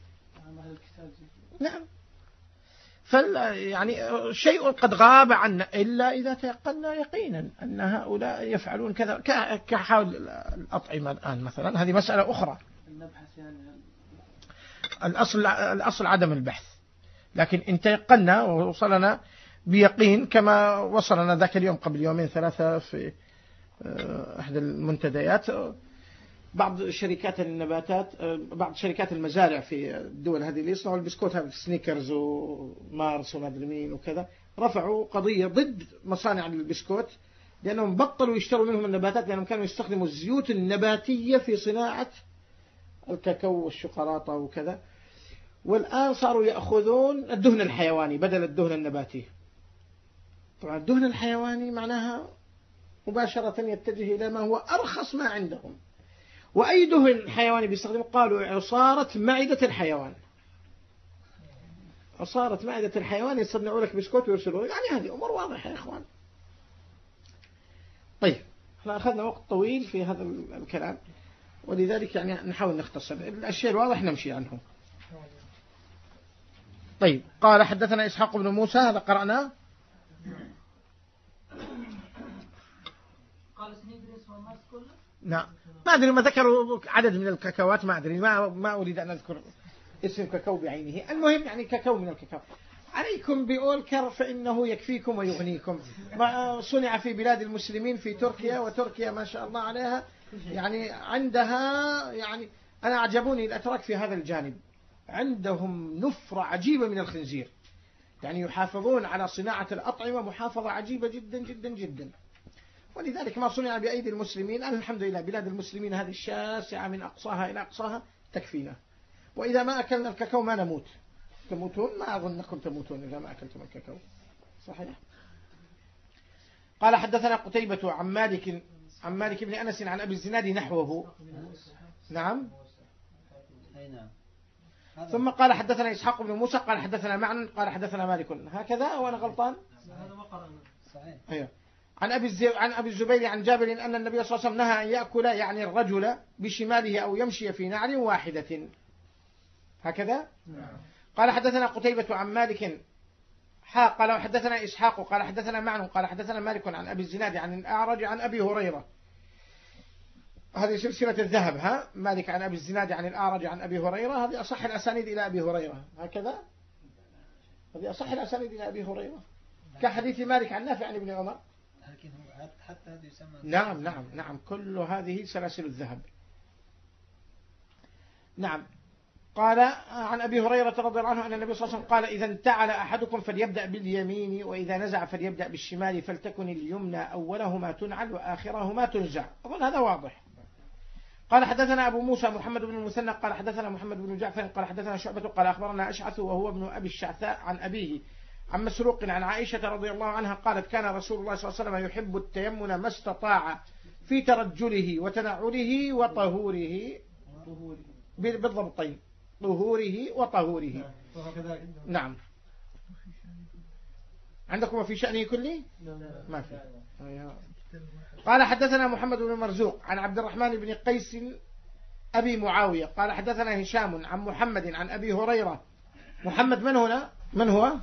نعم. فال يعني شيء قد غاب عنا إلا إذا تيقنا يقينا أن هؤلاء يفعلون كذا، كحال الأطعمة الآن مثلا، هذه مسألة أخرى. الأصل الأصل عدم البحث، لكن إن تيقنا ووصلنا بيقين كما وصلنا ذاك اليوم قبل يومين ثلاثة في أحد المنتديات، بعض شركات النباتات، بعض شركات المزارع في الدول هذه اللي يصنعوا البسكوت هذا سنيكرز ومارس وما ادري مين وكذا، رفعوا قضية ضد مصانع البسكوت لأنهم بطلوا يشتروا منهم النباتات، لأنهم كانوا يستخدموا الزيوت النباتية في صناعة الكاكاو والشوكولاتة وكذا، والآن صاروا يأخذون الدهن الحيواني بدل الدهن النباتي. طبعا الدهن الحيواني معناها مباشرة يتجه إلى ما هو أرخص ما عندهم. وأي دهن حيواني بيستخدمه؟ قالوا عصارة معدة الحيوان، عصارة معدة الحيوان يصنعوا لك بسكوت ويرسلوا لك، يعني هذه أمور واضحة يا إخوان. طيب احنا أخذنا وقت طويل في هذا الكلام، ولذلك يعني نحاول نختصر الأشياء الواضح نمشي عنه. طيب قال: حدثنا إسحاق بن موسى، هذا قرأناه. نعم، ما أدري ما ذكروا عدد من الكاكاوات، ما أدري، ما ما أريد أن أذكر اسم كاكاو بعينه، المهم يعني كاكاو من الكاكاو. عليكم بأولكر فإنه يكفيكم ويغنيكم، صنع في بلاد المسلمين في تركيا، وتركيا ما شاء الله عليها يعني عندها، يعني أنا أعجبوني الأتراك في هذا الجانب، عندهم نفرة عجيبة من الخنزير، يعني يحافظون على صناعة الأطعمة محافظة عجيبة جدا جدا جدا. ولذلك ما صنع بأيدي المسلمين، أنا الحمد لله بلاد المسلمين هذه الشاسعة من أقصاها إلى أقصاها تكفينا، وإذا ما أكلنا الكاكاو ما نموت. تموتون؟ ما أظن أنكم تموتون إذا ما أكلتم الكاكاو، صحيح. قال: حدثنا قتيبة عن مالك عن مالك بن أنس عن أبي الزناد نحوه. نعم. ثم قال: حدثنا إسحاق بن موسى قال: حدثنا معن قال: حدثنا مالك. هكذا وأنا غلطان؟ صحيح. أيوه. عن أبي الزي... عن أبي الزبير عن جابر أن النبي صلى الله عليه وسلم نهى أن يأكل يعني الرجل بشماله أو يمشي في نعل واحدة هكذا. قال حدثنا قتيبة عن مالك حا قال حدثنا إسحاق قال حدثنا معن قال حدثنا مالك عن أبي الزناد عن الأعرج عن أبي هريرة. هذه سلسلة الذهب. ها مالك عن أبي الزناد عن الأعرج عن أبي هريرة. هذه أصح الأسانيد إلى أبي هريرة. هكذا هذه أصح الأسانيد إلى أبي هريرة كحديث مالك عن نافع عن ابن عمر. حتى هذا يسمى نعم نعم نعم كل هذه سلاسل الذهب. نعم. قال عن أبي هريرة رضي الله عنه أن النبي صلى الله عليه وسلم قال إذا انتعل أحدكم فليبدأ باليمين وإذا نزع فليبدأ بالشمال فلتكن اليمنى أولهما تنعل وآخرهما تنزع. أظن هذا واضح. قال حدثنا أبو موسى محمد بن المثنى قال حدثنا محمد بن جعفر قال حدثنا شعبة قال أخبرنا أشعث وهو ابن أبي الشعثاء عن أبيه عن مسروق عن عائشة رضي الله عنها قالت كان رسول الله صلى الله عليه وسلم يحب التيمن ما استطاع في ترجله وتنعله وطهوره بالضبطين طهوره وطهوره. نعم. عندكم في شأنه كله ما في. قال حدثنا محمد بن مرزوق عن عبد الرحمن بن قيس أبي معاوية قال حدثنا هشام عن محمد عن أبي هريرة. محمد من هنا من هو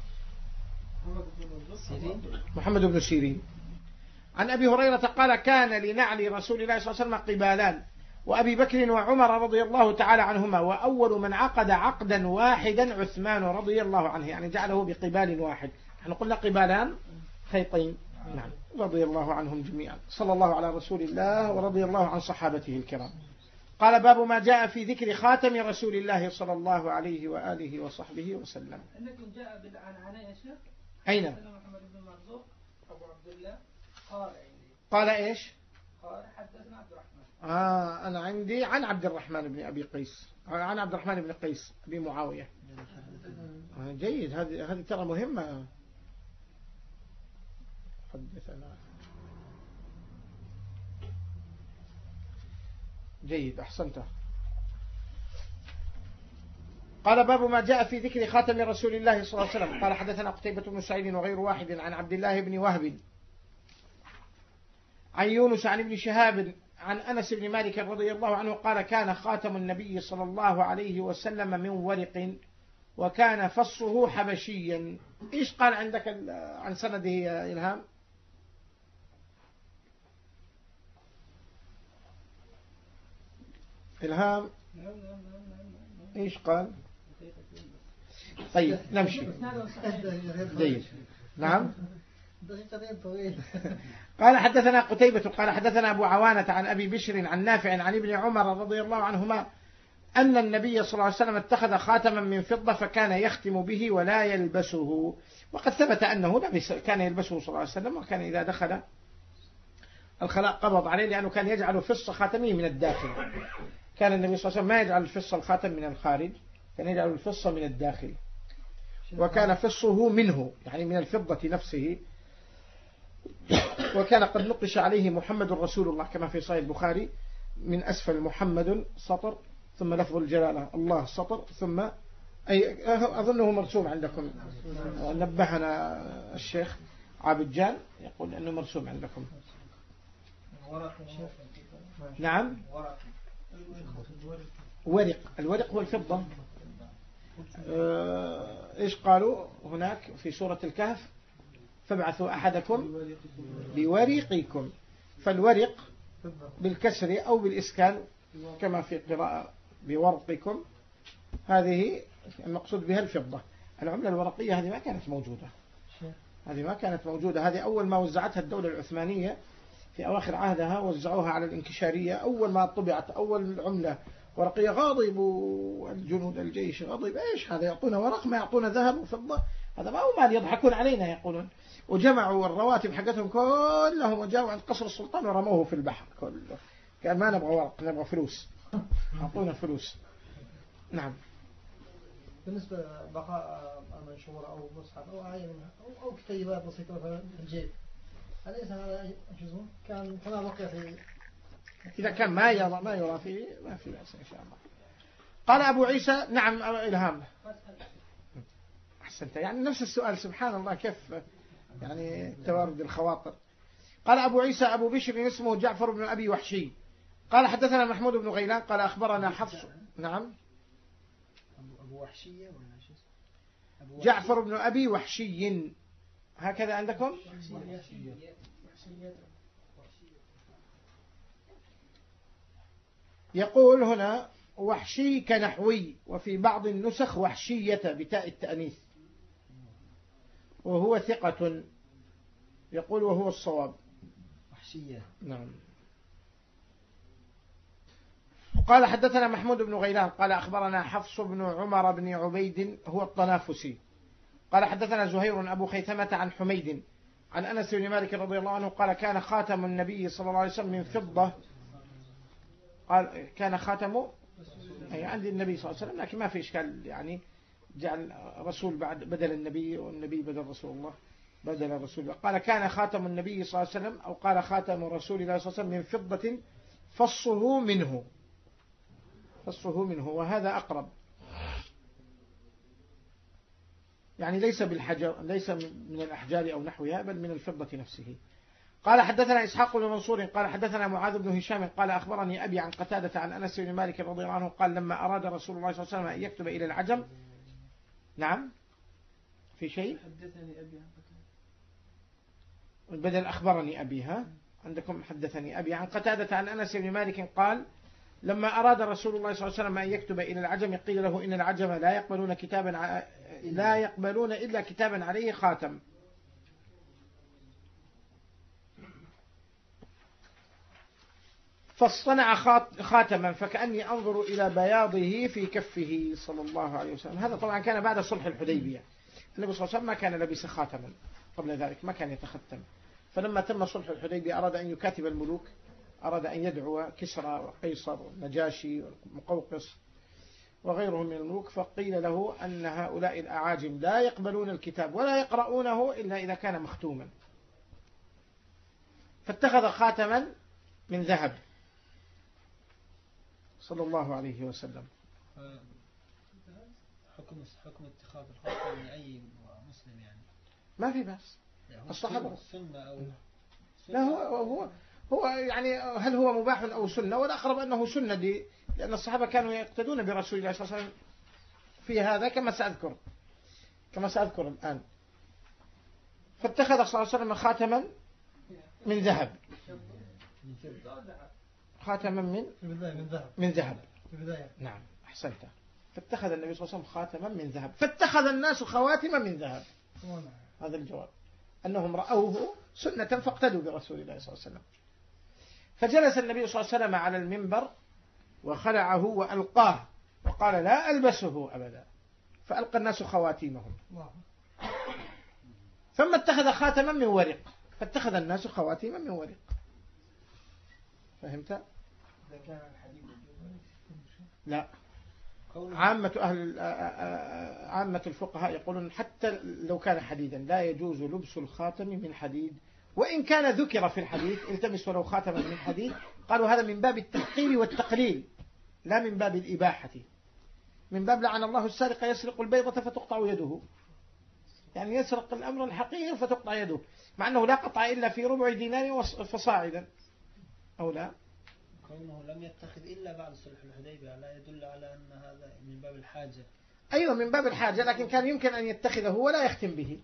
محمد بن سيرين. عن أبي هريرة قال كان لنعل رسول الله صلى الله عليه وسلم قبالان وأبي بكر وعمر رضي الله تعالى عنهما وأول من عقد عقدا واحدا عثمان رضي الله عنه يعني جعله بقبال واحد. نحن قلنا قبالان خيطين. نعم رضي الله عنهم جميعا. صلى الله على رسول الله ورضي الله عن صحابته الكرام. قال باب ما جاء في ذكر خاتم رسول الله صلى الله عليه وآله وصحبه وسلم. أنكم جاء بالعنعنة يا شيخ. أين محمد بن مرزوق أبو عبد الله قال عندي قال إيش قال حدثنا عبد الرحمن. آه أنا عندي عن عبد الرحمن بن أبي قيس عن عبد الرحمن بن قيس أبي معاوية. آه جيد. هذه هذه ترى مهمة. حدثنا جيد أحسنت. قال باب ما جاء في ذكر خاتم رسول الله صلى الله عليه وسلم. قال حدثنا قتيبة بن سعيد وغير واحد عن عبد الله بن وهب عن يونس عن ابن شهاب عن أنس بن مالك رضي الله عنه قال كان خاتم النبي صلى الله عليه وسلم من ورق وكان فصه حبشيا. إيش قال عندك عن سنده يا إلهام؟ إلهام إيش قال؟ طيب نمشي. جيد. نعم. قال حدثنا قتيبة قال حدثنا أبو عوانة عن أبي بشر عن نافع عن ابن عمر رضي الله عنهما أن النبي صلى الله عليه وسلم اتخذ خاتما من فضة فكان يختم به ولا يلبسه. وقد ثبت أنه لبس كان يلبسه صلى الله عليه وسلم وكان إذا دخل الخلاء قبض عليه لأنه كان يجعل فص خاتمه من الداخل. كان النبي صلى الله عليه وسلم ما يجعل الفص الخاتم من الخارج كان يجعل الفص من الداخل وكان فصه منه يعني من الفضة نفسه. وكان قد نقش عليه محمد رسول الله كما في صحيح البخاري من أسفل محمد سطر ثم لفظ الجلالة الله سطر ثم أي أظنه مرسوم عندكم. نبهنا الشيخ عابد جان يقول أنه مرسوم عندكم. نعم ورق. الورق هو الفضة. إيش قالوا هناك في سورة الكهف فابعثوا أحدكم بورقكم. فالورق بالكسر أو بالإسكان كما في قراءة بورقكم. هذه المقصود بها الفضة. العملة الورقية هذه ما كانت موجودة. هذه ما كانت موجودة. هذه أول ما وزعتها الدولة العثمانية في أواخر عهدها وزعوها على الانكشارية. أول ما طبعت أول عملة ورقية غاضبوا الجنود الجيش غاضب إيش هذا يعطونا ورق ما يعطونا ذهب وفضة هذا ما هو مال يضحكون علينا يقولون. وجمعوا الرواتب حقتهم كلهم وجاءوا عند قصر السلطان ورموه في البحر كله. قال ما نبغى ورق نبغى فلوس أعطونا فلوس. نعم. بالنسبة بقاء منشورة أو مصحف أو عين أو, أو كتيبات بسيطة مثلا في الجيب أليس هذا جزء كان كما بقي في إذا كان ما يرى ما يرى فيه ما في بأس إن شاء الله. قال أبو عيسى نعم إلهام أحسنت يعني نفس السؤال سبحان الله كيف يعني توارد الخواطر. قال أبو عيسى أبو بشر اسمه جعفر بن أبي وحشي قال حدثنا محمود بن غيلان قال أخبرنا حفص. نعم أبو وحشية ولا شو اسمه؟ جعفر بن أبي وحشي هكذا عندكم. يقول هنا وحشي كنحوي، وفي بعض النسخ وحشية بتاء التأنيث، وهو ثقة يقول وهو الصواب. وحشية. نعم. قال حدثنا محمود بن غيلان قال أخبرنا حفص بن عمر بن عبيد هو الطنافسي قال حدثنا زهير أبو خيثمة عن حميد عن أنس بن مالك رضي الله عنه قال كان خاتم النبي صلى الله عليه وسلم من فضة. قال كان خاتم أي عند النبي صلى الله عليه وسلم، لكن ما في إشكال يعني جعل رسول بعد بدل النبي والنبي بدل رسول الله بدل رسول الله. قال كان خاتم النبي صلى الله عليه وسلم أو قال خاتم رسول الله صلى الله عليه وسلم من فضة فصه منه فصه منه وهذا أقرب، يعني ليس بالحجر ليس من الأحجار أو نحوها بل من الفضة نفسه. قال حدثنا إسحاق بن منصور قال حدثنا معاذ بن هشام قال أخبرني أبي عن قتادة عن أنس بن مالك رضي الله عنه قال لما أراد رسول الله صلى الله عليه وسلم أن يكتب إلى العجم. نعم في شيء حدثني أبي عن بدل أخبرني أبي. ها عندكم حدثني أبي عن قتادة عن أنس بن مالك قال لما أراد رسول الله صلى الله عليه وسلم أن يكتب إلى العجم قيل له إن العجم لا يقبلون كتابا ع... لا يقبلون إلا كتابا عليه خاتم. فاصطنع خاتما فكأني أنظر إلى بياضه في كفه صلى الله عليه وسلم. هذا طبعا كان بعد صلح الحديبية، النبي صلى الله عليه وسلم ما كان لبس خاتما قبل ذلك، ما كان يتختم. فلما تم صلح الحديبية أراد أن يكاتب الملوك، أراد أن يدعو كسرى وقيصر والنجاشي والمقوقس وغيرهم من الملوك، فقيل له أن هؤلاء الأعاجم لا يقبلون الكتاب ولا يقرؤونه إلا إذا كان مختوما، فاتخذ خاتما من ذهب صلى الله عليه وسلم. حكم حكم اتخاذ الخاتم لأي مسلم يعني ما في بأس. يعني الصحابة سنة أو لا هو هو هو يعني هل هو مباح أو سنة؟ والأقرب أنه سنة دي، لأن الصحابة كانوا يقتدون برسول الله صلى الله عليه وسلم في هذا كما سأذكر كما سأذكر الآن. فاتخذ صلى الله عليه وسلم خاتما من ذهب، خاتما من من ذهب من ذهب في البداية. نعم أحسنت. فاتخذ النبي صلى الله عليه وسلم خاتما من ذهب، فاتخذ الناس خواتم من ذهب. هذا الجواب، أنهم رأوه سنة فاقتدوا برسول الله صلى الله عليه وسلم. فجلس النبي صلى الله عليه وسلم على المنبر وخلعه وألقاه وقال لا ألبسه أبدا، فألقى الناس خواتيمهم. ثم اتخذ خاتما من ورق، فاتخذ الناس خواتيما من ورق. فهمت؟ لا، عامة أهل عامة الفقهاء يقولون حتى لو كان حديدا لا يجوز لبس الخاتم من حديد، وإن كان ذكر في الحديث التمس ولو خاتما من حديد، قالوا هذا من باب التحقير والتقليل لا من باب الإباحة، من باب لعن الله السارق يسرق البيضة فتقطع يده، يعني يسرق الأمر الحقير فتقطع يده، مع أنه لا قطع إلا في ربع دينار فصاعدا أو لا. كونه لم يتخذ إلا بعد صلح الحديبية لا يدل على أن هذا من باب الحاجة. أيوة من باب الحاجة، لكن كان يمكن أن يتخذه ولا يختم به.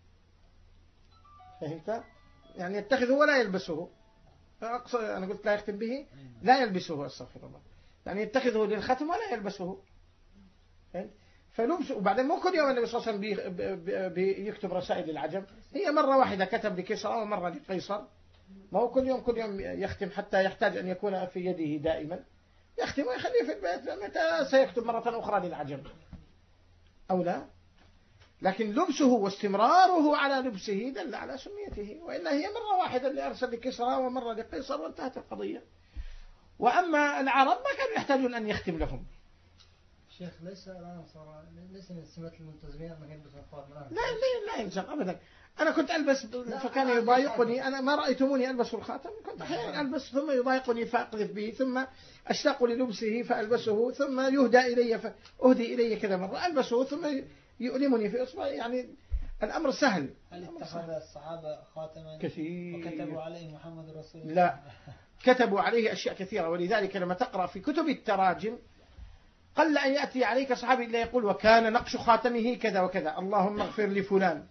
فهمت؟ يعني يتخذه ولا يلبسه. أنا قلت لا يختم به، لا يلبسه، استغفر الله. يعني يتخذه للختم ولا يلبسه. فهمت؟ فلبسه. وبعدين مو كل يوم النبي صلى الله عليه وسلم بيكتب رسائل للعجم، هي مرة واحدة كتب لكسرى ومرة لقيصر. ما هو كل يوم كل يوم يختم حتى يحتاج أن يكون في يده دائما، يختم ويخليه في البيت، متى سيكتب مرة أخرى للعجم أو لا. لكن لبسه واستمراره على لبسه دل على سنيته، وإلا هي مرة واحدة اللي أرسل لكسرى ومرة لقيصر وانتهت القضية. وأما العرب ما كانوا يحتاجون أن يختم لهم. شيخ ليس الآن صار ليس من سمة الملتزمين أن يلبسوا الخاتم. لا لا لا ينشر أبدا. أنا كنت ألبس فكان يضايقني، أنا ما رأيتموني ألبس الخاتم، كنت أحيانا ألبس ثم يضايقني فأقذف به، ثم أشتاق للبسه فألبسه، ثم يهدى إلي فأهدي إلي كذا مرة ألبسه ثم يؤلمني في إصبعي. يعني الأمر سهل. هل اتخذ الصحابة خاتما كثير وكتبوا عليه محمد رسول الله؟ لا، كتبوا عليه أشياء كثيرة، ولذلك لما تقرأ في كتب التراجم قل أن يأتي عليك صحابي إلا يقول وكان نقش خاتمه كذا وكذا، اللهم اغفر لفلان،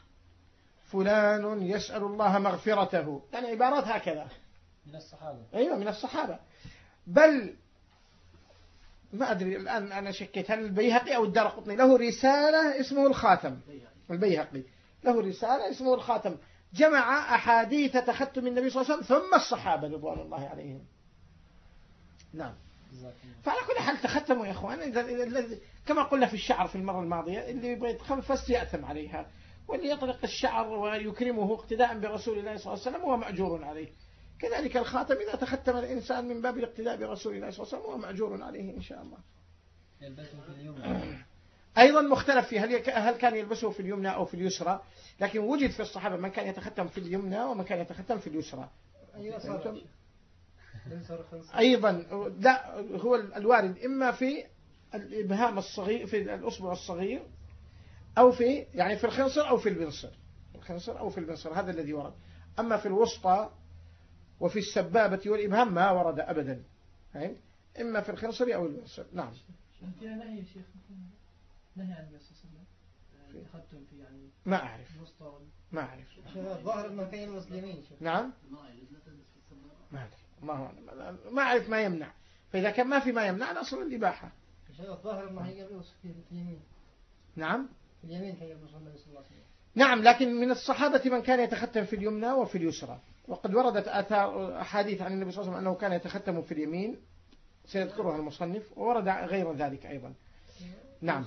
فلان يسأل الله مغفرته، يعني عبارات هكذا من الصحابة. أيوة من الصحابة. بل ما أدري الآن أنا شكيت هل البيهقي أو الدارقطني له رسالة اسمه الخاتم، البيهقي له رسالة اسمه الخاتم، جمع أحاديث تختم النبي صلى الله عليه وسلم ثم الصحابة رضوان الله عليهم. نعم. فعلى كل حال تختموا يا أخوان، كما قلنا في الشعر في المرة الماضية، اللي يبغى يتخنفس يأثم عليها، واللي يطلق الشعر ويكرمه اقتداء برسول الله صلى الله عليه وسلم هو مأجور عليه. كذلك الخاتم إذا تختم الإنسان من باب الاقتداء برسول الله صلى الله عليه وسلم هو مأجور عليه إن شاء الله. يلبسه في اليمنى أيضا مختلف فيه هل هل كان يلبسه في اليمنى أو في اليسرى، لكن وجد في الصحابة من كان يتختم في اليمنى ومن كان يتختم في اليسرى. أيضا لا، هو الوارد إما في الإبهام الصغير في الأصبع الصغير أو في يعني في الخنصر أو في البنصر، الخنصر أو في البنصر هذا الذي ورد. أما في الوسطى وفي السبابة والإبهام ما ورد أبدا، إما في الخنصر أو البنصر. نعم. فيها نهي يا شيخ، نهي عن النبي صلى الله عليه وسلم تختم في يعني ما أعرف ما أعرف ظاهر أنه كان يلبس اليمين. نعم ما أعرف ما ما أعرف ما يمنع، فإذا كان ما في ما يمنع الأصل الإباحة. الظاهر أنه يلبس في اليمين. نعم في اليمين كان يلبس النبي صلى الله عليه وسلم. نعم، لكن من الصحابة من كان يتختم في اليمنى وفي اليسرى، وقد وردت آثار أحاديث عن النبي صلى الله عليه وسلم أنه كان يتختم في اليمين سيذكرها المصنف، وورد غير ذلك أيضا. نعم.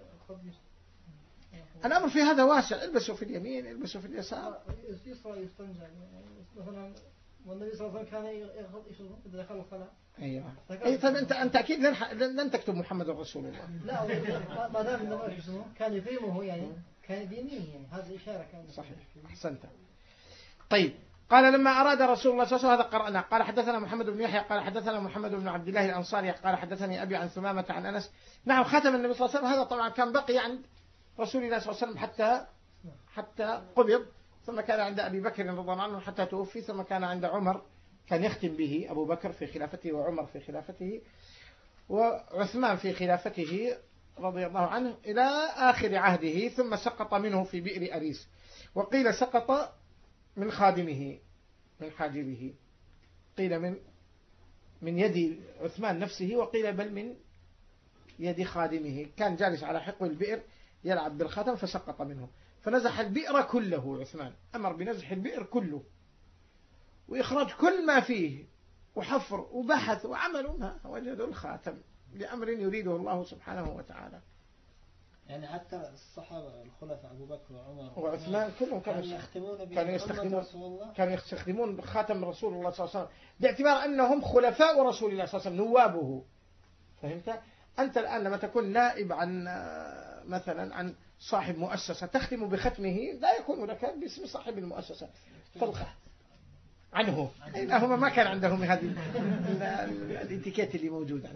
الأمر في هذا واسع، البسوا في اليمين البسوا في اليسار. اليسرى يستنجى مثلا، والنبي صلى الله عليه وسلم كان يخطب إذا دخل الخلاء. أيوة. أي طيب أنت أنت أكيد لن لن تكتب محمد رسول الله. لا، ما دام النبي كان يقيمه يعني كان بيمينه، يعني هذه إشارة كان. صحيح، أحسنت. طيب، قال لما أراد رسول الله صلى الله عليه وسلم هذا قرأنا. قال حدثنا محمد بن يحيى قال حدثنا محمد بن عبد الله الأنصاري قال حدثني أبي عن ثمامة عن أنس. نعم، ختم النبي صلى الله عليه وسلم هذا طبعا كان بقي عند رسول الله صلى الله عليه وسلم حتى حتى قبض، ثم كان عند أبي بكر رضي الله عنه حتى توفي، ثم كان عند عمر كان يختم به أبو بكر في خلافته وعمر في خلافته وعثمان في خلافته رضي الله عنه إلى آخر عهده، ثم سقط منه في بئر أريس، وقيل سقط من خادمه من حاجبه، قيل من من يد عثمان نفسه، وقيل بل من يد خادمه، كان جالس على حقو البئر يلعب بالخاتم فسقط منه، فنزح البئر كله. عثمان أمر بنزح البئر كله وإخراج كل ما فيه، وحفر وبحث وعملوا ما وجدوا الخاتم لأمر يريده الله سبحانه وتعالى. يعني حتى الصحابة الخلفاء أبو بكر وعمر وعثمان كلهم كانوا يختمون كانوا يستخدمون كانوا يستخدمون خاتم رسول الله صلى الله عليه وسلم باعتبار أنهم خلفاء رسول الله صلى الله عليه وسلم، نوابه. فهمت؟ أنت الآن لما تكون نائب عن مثلا عن صاحب مؤسسة تختم بختمه، لا يكون لك باسم صاحب المؤسسة فالخ عنه. هم ما كان عندهم هذه الاتيكيت اللي موجودة،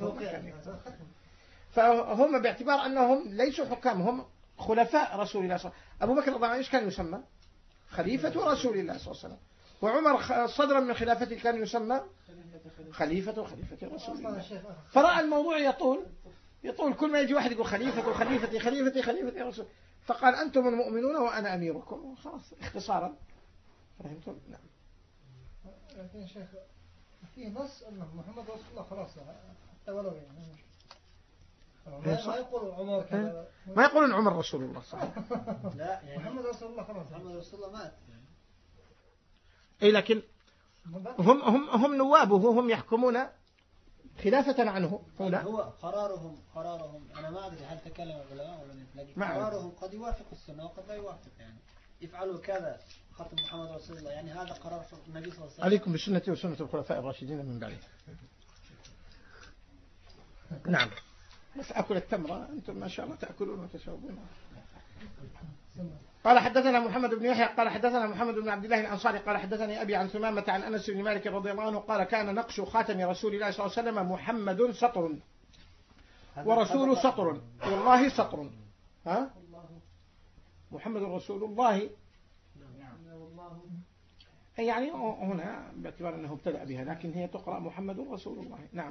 فهم باعتبار أنهم ليسوا حكام، هم خلفاء رسول الله صلى الله عليه وسلم. أبو بكر رضي الله عنه إيش كان يسمى؟ خليفة رسول الله صلى الله عليه وسلم. وعمر صدرا من خلافته كان يسمى خليفة خليفة رسول الله. فرأى الموضوع يطول يطول كل ما يجي واحد يقول خليفة خليفتي خليفتي خليفتي رسول، فقال أنتم المؤمنون وأنا أميركم، خلاص اختصارا. فهمتم؟ نعم. لكن شيخ في نص أن محمد رسول الله خلاص حتى ولو يعني ما يقول عمر كذا، ما يقولون عمر رسول الله صحيح. لا يعني محمد رسول الله خلاص، محمد رسول الله مات. اي لكن هم هم هم نوابه، هم يحكمون خلافة عنه. هنا هو قرارهم قرارهم أنا ما أدري هل تكلم العلماء ولا لا، لكن قرارهم قد يوافق السنة وقد لا يوافق، يعني يفعلوا كذا ختم محمد رسول الله، يعني هذا قرار النبي صلى الله عليه وسلم. عليكم بسنتي وسنة الخلفاء الراشدين من بعد. نعم. بس أكل التمرة، أنتم ما شاء الله تأكلون وتشربون. قال حدثنا محمد بن يحيى قال حدثنا محمد بن عبد الله الأنصاري قال حدثني أبي عن ثمامة عن أنس بن مالك رضي الله عنه قال كان نقش خاتم رسول الله صلى الله عليه وسلم محمد سطر ورسول سطر والله سطر. ها؟ محمد رسول الله. يعني هنا باعتبار أنه ابتدأ بها، لكن هي تقرأ محمد رسول الله. نعم.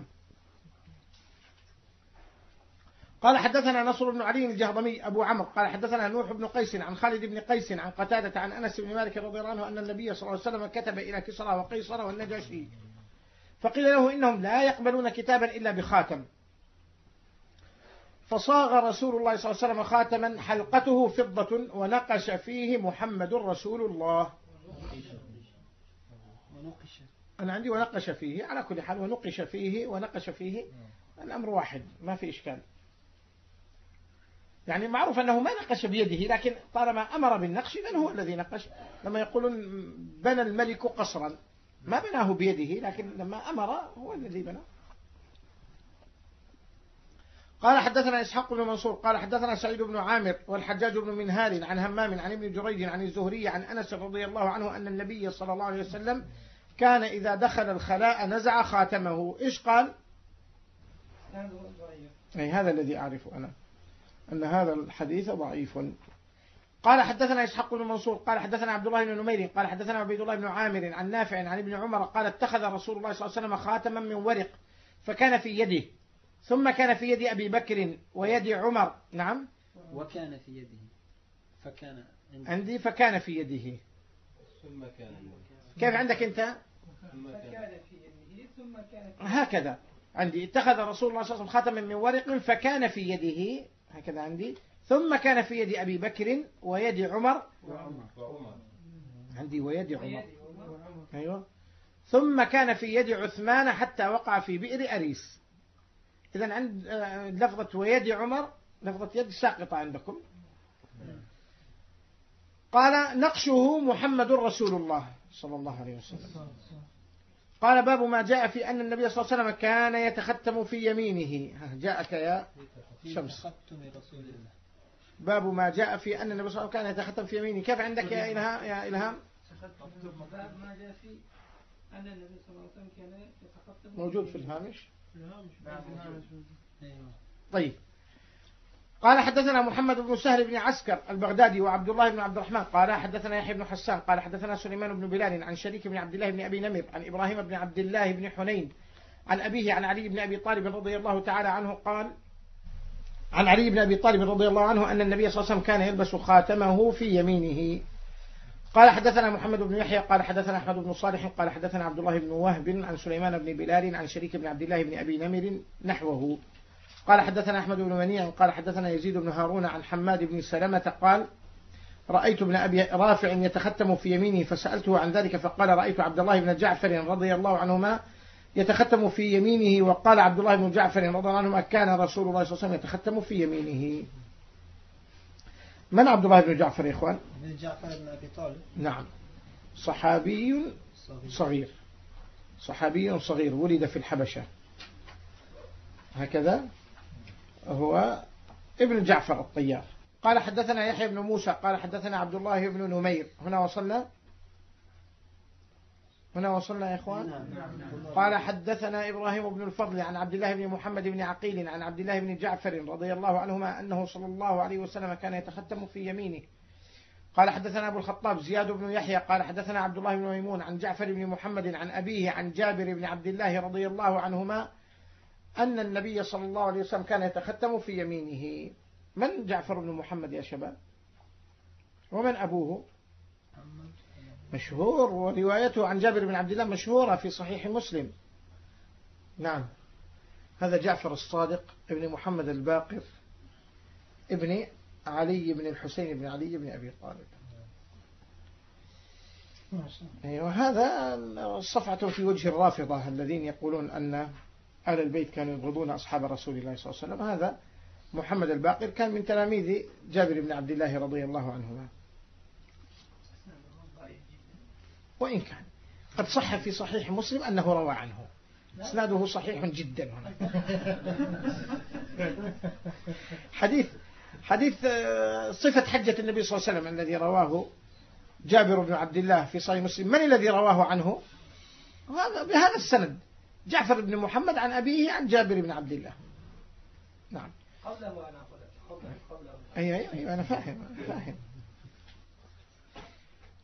قال حدثنا نصر بن علي الجهضمي أبو عمرو قال حدثنا نوح بن قيس عن خالد بن قيس عن قتادة عن أنس بن مالك رضي الله عنه أن النبي صلى الله عليه وسلم كتب إلى كسرى وقيصر والنجاشي فقيل له إنهم لا يقبلون كتابا إلا بخاتم، فصاغ رسول الله صلى الله عليه وسلم خاتما حلقته فضة ونقش فيه محمد رسول الله. أنا عندي ونقش فيه، على كل حال ونقش فيه ونقش فيه الأمر واحد ما في إشكال. يعني معروف أنه ما نقش بيده، لكن طالما أمر بالنقش إذن هو الذي نقش. لما يقولون بنى الملك قصرا ما بناه بيده، لكن لما أمر هو الذي بنى. قال حدثنا إسحاق بن منصور قال حدثنا سعيد بن عامر والحجاج بن منهال عن همام عن ابن جريج عن الزهري عن أنس رضي الله عنه أن النبي صلى الله عليه وسلم كان إذا دخل الخلاء نزع خاتمه. إيش قال؟ أي هذا الذي أعرفه أنا، أن هذا الحديث ضعيف. قال حدثنا إسحاق بن منصور قال حدثنا عبد الله بن نمير قال حدثنا عبيد الله بن عامر عن نافع عن ابن عمر قال اتخذ رسول الله صلى الله عليه وسلم خاتما من ورق فكان في يده ثم كان في يد أبي بكر ويد عمر. نعم. وكان في يده فكان عندي فكان في يده. ثم كان كيف عندك أنت؟ فكان في يده ثم كان في هكذا عندي اتخذ رسول الله صلى الله عليه وسلم خاتما من ورق فكان في يده، هكذا عندي، ثم كان في يد أبي بكر ويد عمر وعمر. عندي ويد عمر. أيوة. ثم كان في يد عثمان حتى وقع في بئر أريس. إذن عند لفظة ويد عمر لفظة يد ساقطة عندكم. قال نقشه محمد رسول الله صلى الله عليه وسلم. قال باب ما جاء في أن النبي صلى الله عليه وسلم كان يتختم في يمينه. جاءك يا شمس. باب ما جاء في أن النبي صلى الله عليه وسلم كان يتختم في يمينه. كيف عندك يا إلهام؟ يا إلهام باب ما جاء في أن النبي صلى الله عليه وسلم كان يتختم موجود في الهامش. أيوة. طيب. قال حدثنا محمد بن سهل بن عسكر البغدادي وعبد الله بن عبد الرحمن قال حدثنا يحيى بن حسان قال حدثنا سليمان بن بلال عن شريك بن عبد الله بن أبي نمر عن إبراهيم بن عبد الله بن حنين عن أبيه عن علي بن أبي طالب رضي الله تعالى عنه قال عن علي بن أبي طالب رضي الله عنه أن النبي صلى الله عليه وسلم كان يلبس خاتمه في يمينه. قال حدثنا محمد بن يحيى قال حدثنا أحمد بن صالح قال حدثنا عبد الله بن وهب عن سليمان بن بلال عن شريك بن عبد الله بن أبي نمر نحوه. قال حدثنا أحمد بن منيع قال حدثنا يزيد بن هارون عن حماد بن سلمة قال رأيت ابن أبي رافع يتختم في يمينه فسألته عن ذلك فقال رأيت عبد الله بن جعفر رضي الله عنهما يتختم في يمينه. وقال عبد الله بن جعفر رضي الله عنهما كان رسول الله صلى الله عليه وسلم يتختم في يمينه. من عبد الله بن جعفر يا إخوان؟ بن جعفر بن أبي طالب. نعم. صحابي صغير صحابي صغير ولد في الحبشة، هكذا هو ابن جعفر الطيار. قال حدثنا يحيى بن موسى قال حدثنا عبد الله بن نمير. هنا وصلنا هنا وصلنا يا إخوان. قال حدثنا إبراهيم بن الفضل عن عبد الله بن محمد بن عقيل عن عبد الله بن جعفر رضي الله عنهما أنه صلى الله عليه وسلم كان يتختم في يمينه. قال حدثنا أبو الخطاب زياد بن يحيى قال حدثنا عبد الله بن ميمون عن جعفر بن محمد عن أبيه عن جابر بن عبد الله رضي الله عنهما أن النبي صلى الله عليه وسلم كان يتختم في يمينه. من جعفر بن محمد يا شباب؟ ومن أبوه؟ مشهور، وروايته عن جابر بن عبد الله مشهورة في صحيح مسلم. نعم. هذا جعفر الصادق ابن محمد الباقر ابن علي بن الحسين بن علي بن أبي طالب. أيوة. هذا صفعة في وجه الرافضة الذين يقولون أن أهل البيت كانوا يبغضون أصحاب رسول الله صلى الله عليه وسلم. هذا محمد الباقر كان من تلاميذ جابر بن عبد الله رضي الله عنهما، وإن كان قد صح في صحيح مسلم أنه روى عنه، إسناده صحيح جدا هنا. حديث حديث صفة حجة النبي صلى الله عليه وسلم الذي رواه جابر بن عبد الله في صحيح مسلم، من الذي رواه عنه؟ هذا بهذا السند، جعفر بن محمد عن أبيه عن جابر بن عبد الله. نعم. قبله وأنا قبله قبله أيوة أيوة أنا فاهم فاهم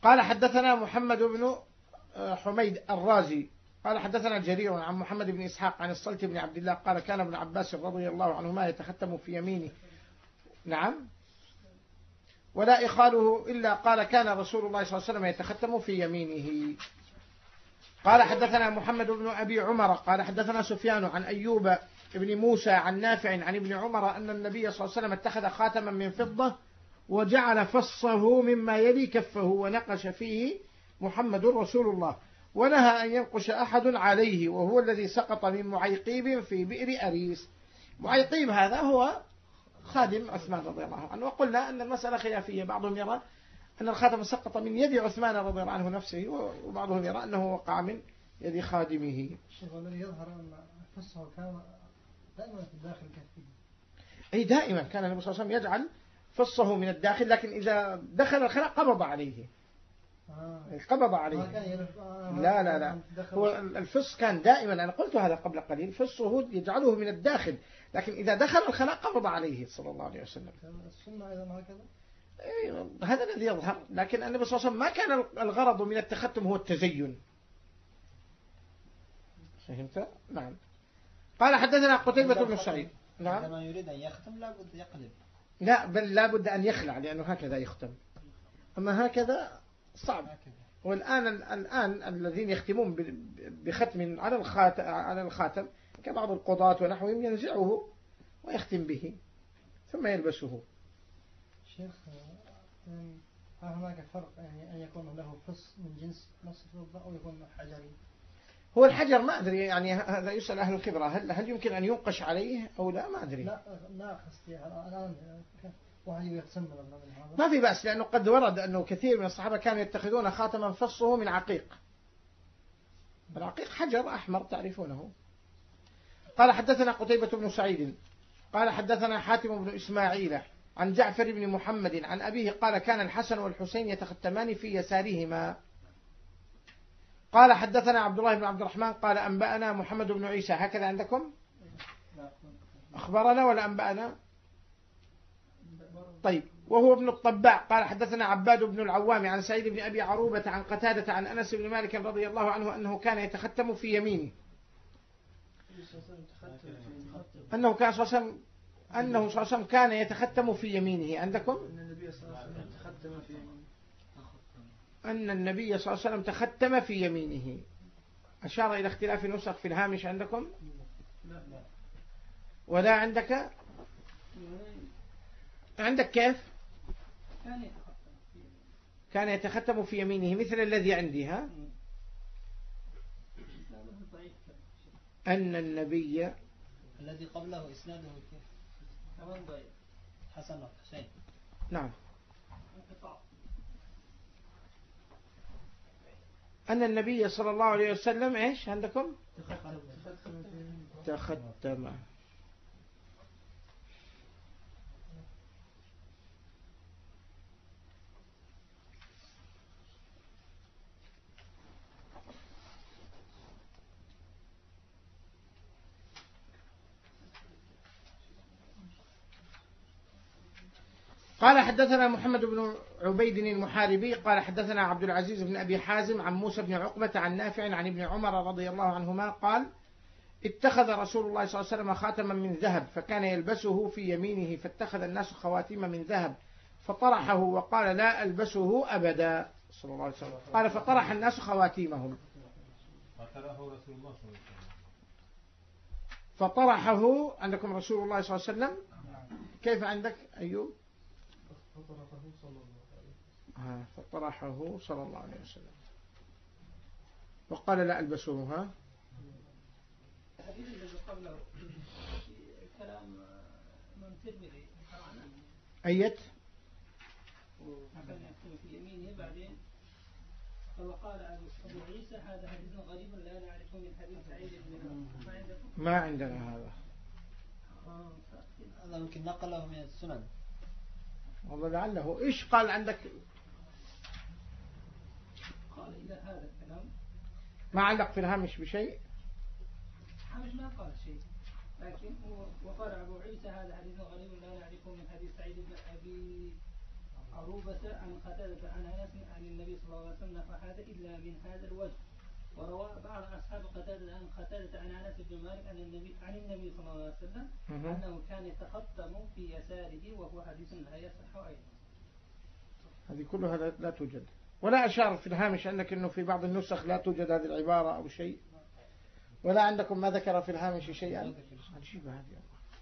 قال حدثنا محمد بن حميد الرازي قال حدثنا جرير عن محمد بن إسحاق عن الصلت بن عبد الله قال كان ابن عباس رضي الله عنهما يتختم في يمينه. نعم. ولا إخاله إلا قال كان رسول الله صلى الله عليه وسلم يتختم في يمينه. قال حدثنا محمد بن أبي عمر قال حدثنا سفيان عن أيوب ابن موسى عن نافع عن ابن عمر أن النبي صلى الله عليه وسلم اتخذ خاتما من فضة وجعل فصه مما يلي كفه ونقش فيه محمد رسول الله ونهى أن ينقش أحد عليه وهو الذي سقط من معيقيب في بئر أريس. معيقيب هذا هو خادم عثمان رضي الله عنه. وقلنا أن المسألة خلافية، بعضهم يرى أن الخاتم سقط من يد عثمان رضي الله عنه نفسه وبعضهم يرى أنه وقع من يد خادمه. الشيخ الذي يظهر أن فصه كان دائما في الداخل كفيه. أي دائما كان النبي صلى الله عليه وسلم يجعل فصه من الداخل، لكن إذا دخل الخلاء قبض عليه. آه. قبض عليه. لا لا لا هو الفص كان دائما، أنا قلت هذا قبل قليل، فصه يجعله من الداخل، لكن إذا دخل الخلاء قبض عليه صلى الله عليه وسلم. السنة أيضا هكذا. أي هذا الذي يظهر، لكن النبي صلى الله عليه وسلم ما كان الغرض من التختم هو التزين. فهمت؟ نعم. قال حدثنا قتيبة بن سعيد. نعم. عندما يريد أن يختم لابد يقلب. لا بل لابد أن يخلع، لأنه هكذا يختم، أما هكذا صعب. والآن الآن الذين يختمون بختم على الخاتم على الخاتم كبعض القضاة ونحوهم ينزعه ويختم به ثم يلبسه. شيخ هل هناك فرق يعني أن يكون له فص من جنس نصف الفضة أو يكون حجري؟ هو الحجر ما أدري، يعني هذا يسأل أهل الخبرة، هل هل يمكن أن ينقش عليه أو لا، ما أدري. لا لا قصدي الآن واحد يتسمى ما في بأس، لأنه قد ورد أنه كثير من الصحابة كانوا يتخذون خاتما فصه من عقيق. العقيق حجر أحمر تعرفونه. قال حدثنا قتيبة بن سعيد قال حدثنا حاتم بن إسماعيل عن جعفر بن محمد عن أبيه قال كان الحسن والحسين يتختمان في يسارهما. قال حدثنا عبد الله بن عبد الرحمن قال أنبأنا محمد بن عيسى، هكذا عندكم؟ أخبرنا ولا أنبأنا؟ طيب. وهو ابن الطباع قال حدثنا عباد بن العوام عن سعيد بن أبي عروبة عن قتادة عن أنس بن مالك رضي الله عنه أنه كان يتختم في يمينه، أنه كان صلى الله عليه وسلم أنه صلى الله عليه وسلم كان يتختم في يمينه. عندكم؟ أن النبي صلى الله عليه وسلم تختم في يمينه. أشار إلى اختلاف النسخ في الهامش. عندكم؟ ولا عندك؟ عندك كيف؟ كان يتختم في يمينه مثل الذي عندي. ها؟ أن النبي الذي قبله إسناده كيف؟ حسن وحسين. نعم. أن النبي صلى الله عليه وسلم إيش عندكم؟ تختم. قال حدثنا محمد بن عبيد المحاربي قال حدثنا عبد العزيز بن أبي حازم عن موسى بن عقبة عن نافع عن ابن عمر رضي الله عنهما قال اتخذ رسول الله صلى الله عليه وسلم خاتما من ذهب فكان يلبسه في يمينه فاتخذ الناس خواتيم من ذهب فطرحه وقال لا ألبسه أبدا صلى الله عليه وسلم. قال فطرح الناس خواتيمهم فطرحه. عندكم رسول الله صلى الله عليه وسلم؟ كيف عندك أيوب؟ فطرحه صلى الله عليه وسلم. فطرحه صلى الله عليه وسلم وقال لا ألبسه. ها؟ الحديث الذي قبله كلام من ترمذي أيت كان يكتب في يمينه بعدين وقال أبو عيسى هذا حديث غريب لا نعرفه من حديث سعيد بن ما عندكم؟ ما عندنا هذا. هذا يمكن نقله من السنن والله لعله. إيش قال عندك؟ قال إذا هذا الكلام ما عندك في الهامش بشيء؟ هامش ما قال شيء، لكن هو وقال أبو عيسى هذا حديث غريب لا نعرفه من حديث سعيد بن أبي عروبة عن قتادة عن أنس عن النبي صلى الله عليه وسلم فحاث إلا من هذا الوجه. وروى بعض أصحاب قتادة عن قتادة عن أنس بن مالك عن النبي عن النبي صلى الله عليه وسلم أنه كان يتخطم في يساره وهو حديث لا يصح أيضا. هذه كلها لا توجد، ولا أشار في الهامش أنك أنه في بعض النسخ لا توجد هذه العبارة أو شيء، ولا عندكم ما ذكر في الهامش شيئا. عجيبة هذه.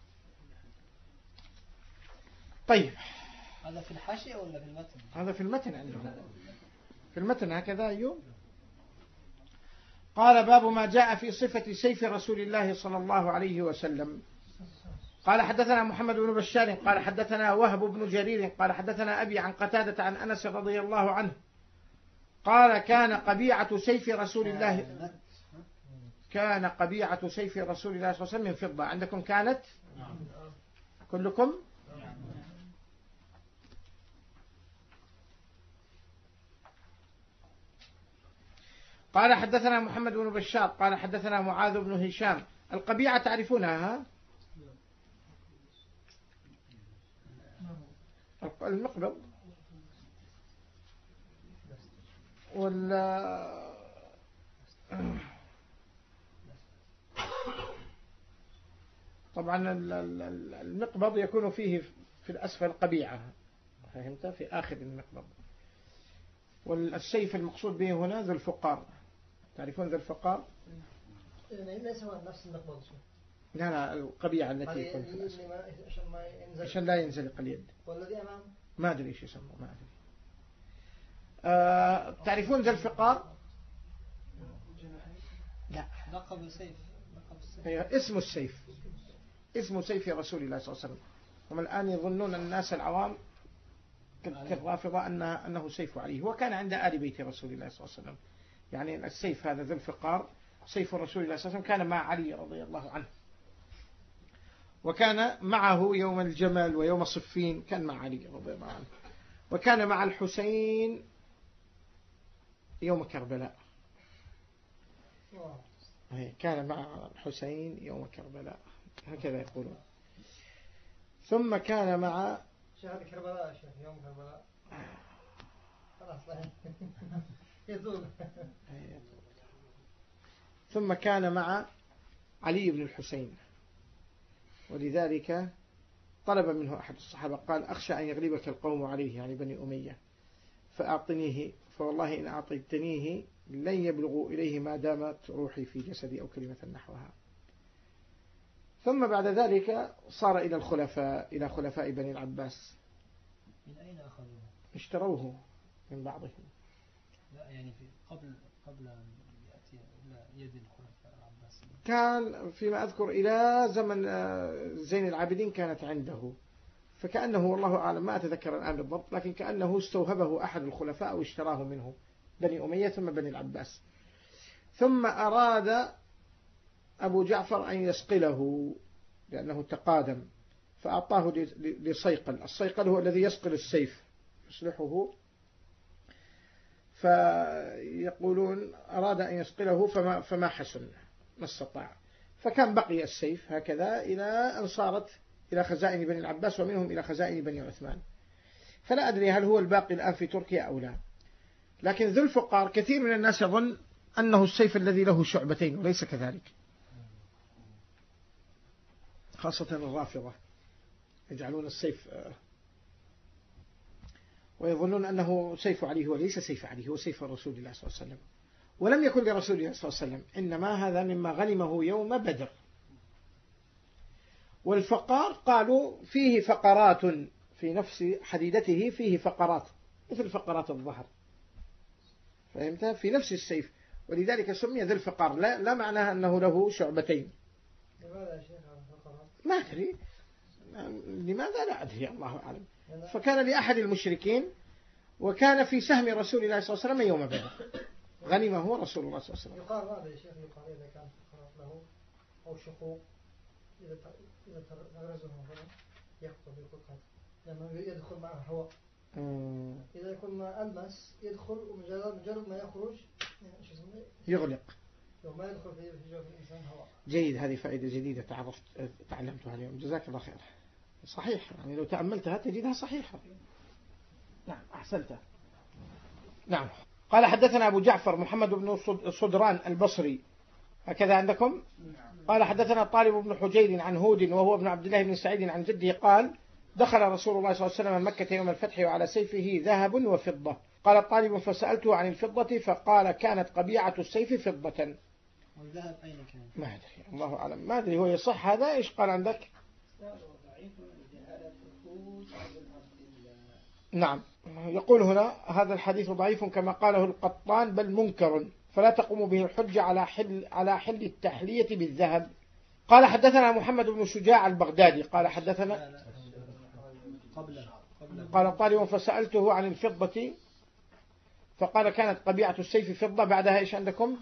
طيب هذا في الحاشية ولا في المتن؟ هذا في المتن عندهم، في المتن هكذا. أيوه. قال باب ما جاء في صفة سيف رسول الله صلى الله عليه وسلم. قال حدثنا محمد بن بشار قال حدثنا وهب بن جرير قال حدثنا أبي عن قتادة عن أنس رضي الله عنه قال كان قبيعة سيف رسول الله كان قبيعة سيف رسول الله صلى الله عليه وسلم من فضة. عندكم كانت كلكم؟ قال حدثنا محمد بن بشار قال حدثنا معاذ بن هشام. القبيعة تعرفونها؟ المقبض ولا طبعا المقبض يكون فيه في الأسفل قبيعة، فهمت؟ في آخر المقبض. والسيف المقصود به هنا ذو الفقار. تعرفون ذو الفقار؟ ليس هو نفس المقبض. لا لا القبيعة التي يكون في الأسفل عشان لا ينزلق اليد. والذي أمام ما أدري إيش يسموه، ما أدري. آه تعرفون ذا الفقار؟ لا. لقب السيف. هي اسم السيف، اسم سيف رسول الله صلى الله عليه وسلم. هم الآن يظنون الناس العوام كالرافضة أنه, أنه سيف عليه. وكان عند آل بيت رسول الله صلى الله عليه وسلم. يعني السيف هذا ذو الفقار سيف رسول الله صلى الله عليه وسلم كان مع علي رضي الله عنه، وكان معه يوم الجمل ويوم صفين كان مع علي رضي الله عنه، وكان مع الحسين يوم كربلاء. كان مع الحسين يوم كربلاء هكذا يقولون. ثم كان مع شهر كربلاء شهر يوم كربلاء خلاص يزول. ثم كان مع علي بن الحسين، ولذلك طلب منه أحد الصحابة قال أخشى أن يغلبك القوم عليه، يعني بني أمية، فأعطنيه، فوالله إن أعطيتنيه لن يبلغوا إليه ما دامت روحي في جسدي أو كلمة نحوها. ثم بعد ذلك صار إلى الخلفاء إلى خلفاء بني العباس. من أين أخذوه؟ اشتروه من بعضهم. لا يعني في قبل قبل أن يأتي إلى يد الخلفاء العباسيين. كان فيما أذكر إلى زمن زين العابدين كانت عنده، فكأنه والله أعلم ما أتذكر الآن بالضبط، لكن كأنه استوهبه أحد الخلفاء واشتراه منه بني أمية ثم بني العباس. ثم أراد أبو جعفر أن يسقله لأنه تقادم، فأعطاه لصيقل. الصيقل هو الذي يسقل السيف يصلحه، فيقولون أراد أن يسقله فما, فما حسن ما استطاع، فكان بقي السيف هكذا إلى أن صارت إلى خزائن بني العباس ومنهم إلى خزائن بني عثمان. فلا أدري هل هو الباقي الآن في تركيا أو لا. لكن ذو الفقار كثير من الناس يظن أنه السيف الذي له شعبتين، وليس كذلك، خاصة الرافضة يجعلون السيف ويظنون أنه سيف عليه، وليس سيف عليه، هو سيف رسول الله صلى الله عليه وسلم، ولم يكن لرسول الله صلى الله عليه وسلم، إنما هذا مما غنمه يوم بدر. والفقار قالوا فيه فقرات في نفس حديدته، فيه فقرات مثل فقرات الظهر، فهمت؟ في نفس السيف، ولذلك سمي ذي الفقار. لا, لا معناها أنه له شعبتين. لماذا يا شيخ الفقرات؟ ما أدري لماذا، لا أدري، الله أعلم. فكان لأحد المشركين، وكان في سهم رسول الله صلى الله عليه وسلم يوم بدر، غنمه رسول الله صلى الله عليه وسلم. يقال ماذا يا شيخ؟ يقال إذا كان فقرات له أو شقوق إذا إذا تغرزه هنا يخطب بالقطعة لأنه يدخل معه هواء. إذا يكون ما ألمس يدخل، ومجرد مجرد ما يخرج يغلق، ما يدخل في جوف الإنسان هواء. جيد، هذه فائدة جديدة تعرفت تعلمتها اليوم، جزاك الله خير. صحيح، يعني لو تأملتها تجدها صحيحة. نعم أحسنت. نعم. قال حدثنا أبو جعفر محمد بن صدران البصري، هكذا عندكم؟ قال حدثنا طالب بن حجير عن هود وهو ابن عبد الله بن سعيد عن جده قال دخل رسول الله صلى الله عليه وسلم مكة يوم الفتح وعلى سيفه ذهب وفضة. قال الطالب فسألته عن الفضة فقال كانت قبيعة السيف فضة. والذهب أين كان؟ ما أدري، الله أعلم، ما أدري هو يصح هذا. إيش قال عندك؟ نعم، يقول هنا هذا الحديث ضعيف كما قاله القطان بل منكر، فلا تقوم به الحجة على حل على حل التحلية بالذهب. قال حدثنا محمد بن شجاع البغدادي قال حدثنا قال الطالب فسألته عن الفضة فقال كانت قبيعة السيف فضة. بعدها إيش عندكم؟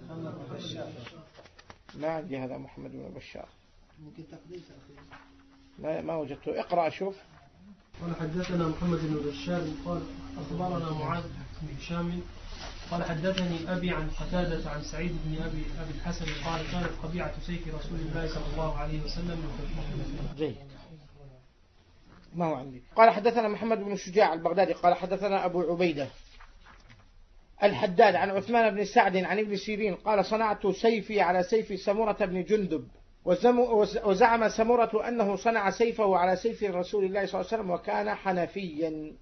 ما عندي هذا محمد بن بشار، ممكن تقديس أخي. لا ما وجدته. اقرأ أشوف. قال حدثنا محمد بن بشار قال أخبرنا معاذ بن هشام قال حدثني أبي عن قتادة عن سعيد بن أبي أبي الحسن قال كانت قبيعة سيف رسول الله صلى الله عليه وسلم. جيد، ما هو عندي. قال حدثنا محمد بن شجاع البغدادي قال حدثنا أبو عبيدة الحداد عن عثمان بن سعد عن ابن سيرين قال صنعت سيفي على سيف سمرة بن جندب، وزعم سمرة أنه صنع سيفه على سيف رسول الله صلى الله عليه وسلم وكان حنفيا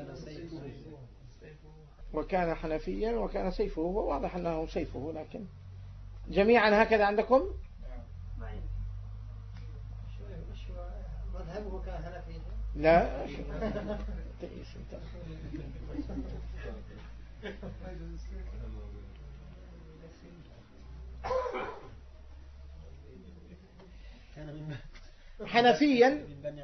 وكان حنفيا وكان سيفه، واضح أنه سيفه، لكن جميعا هكذا عندكم؟ مذهبه كان حنفي؟ لا حنفيا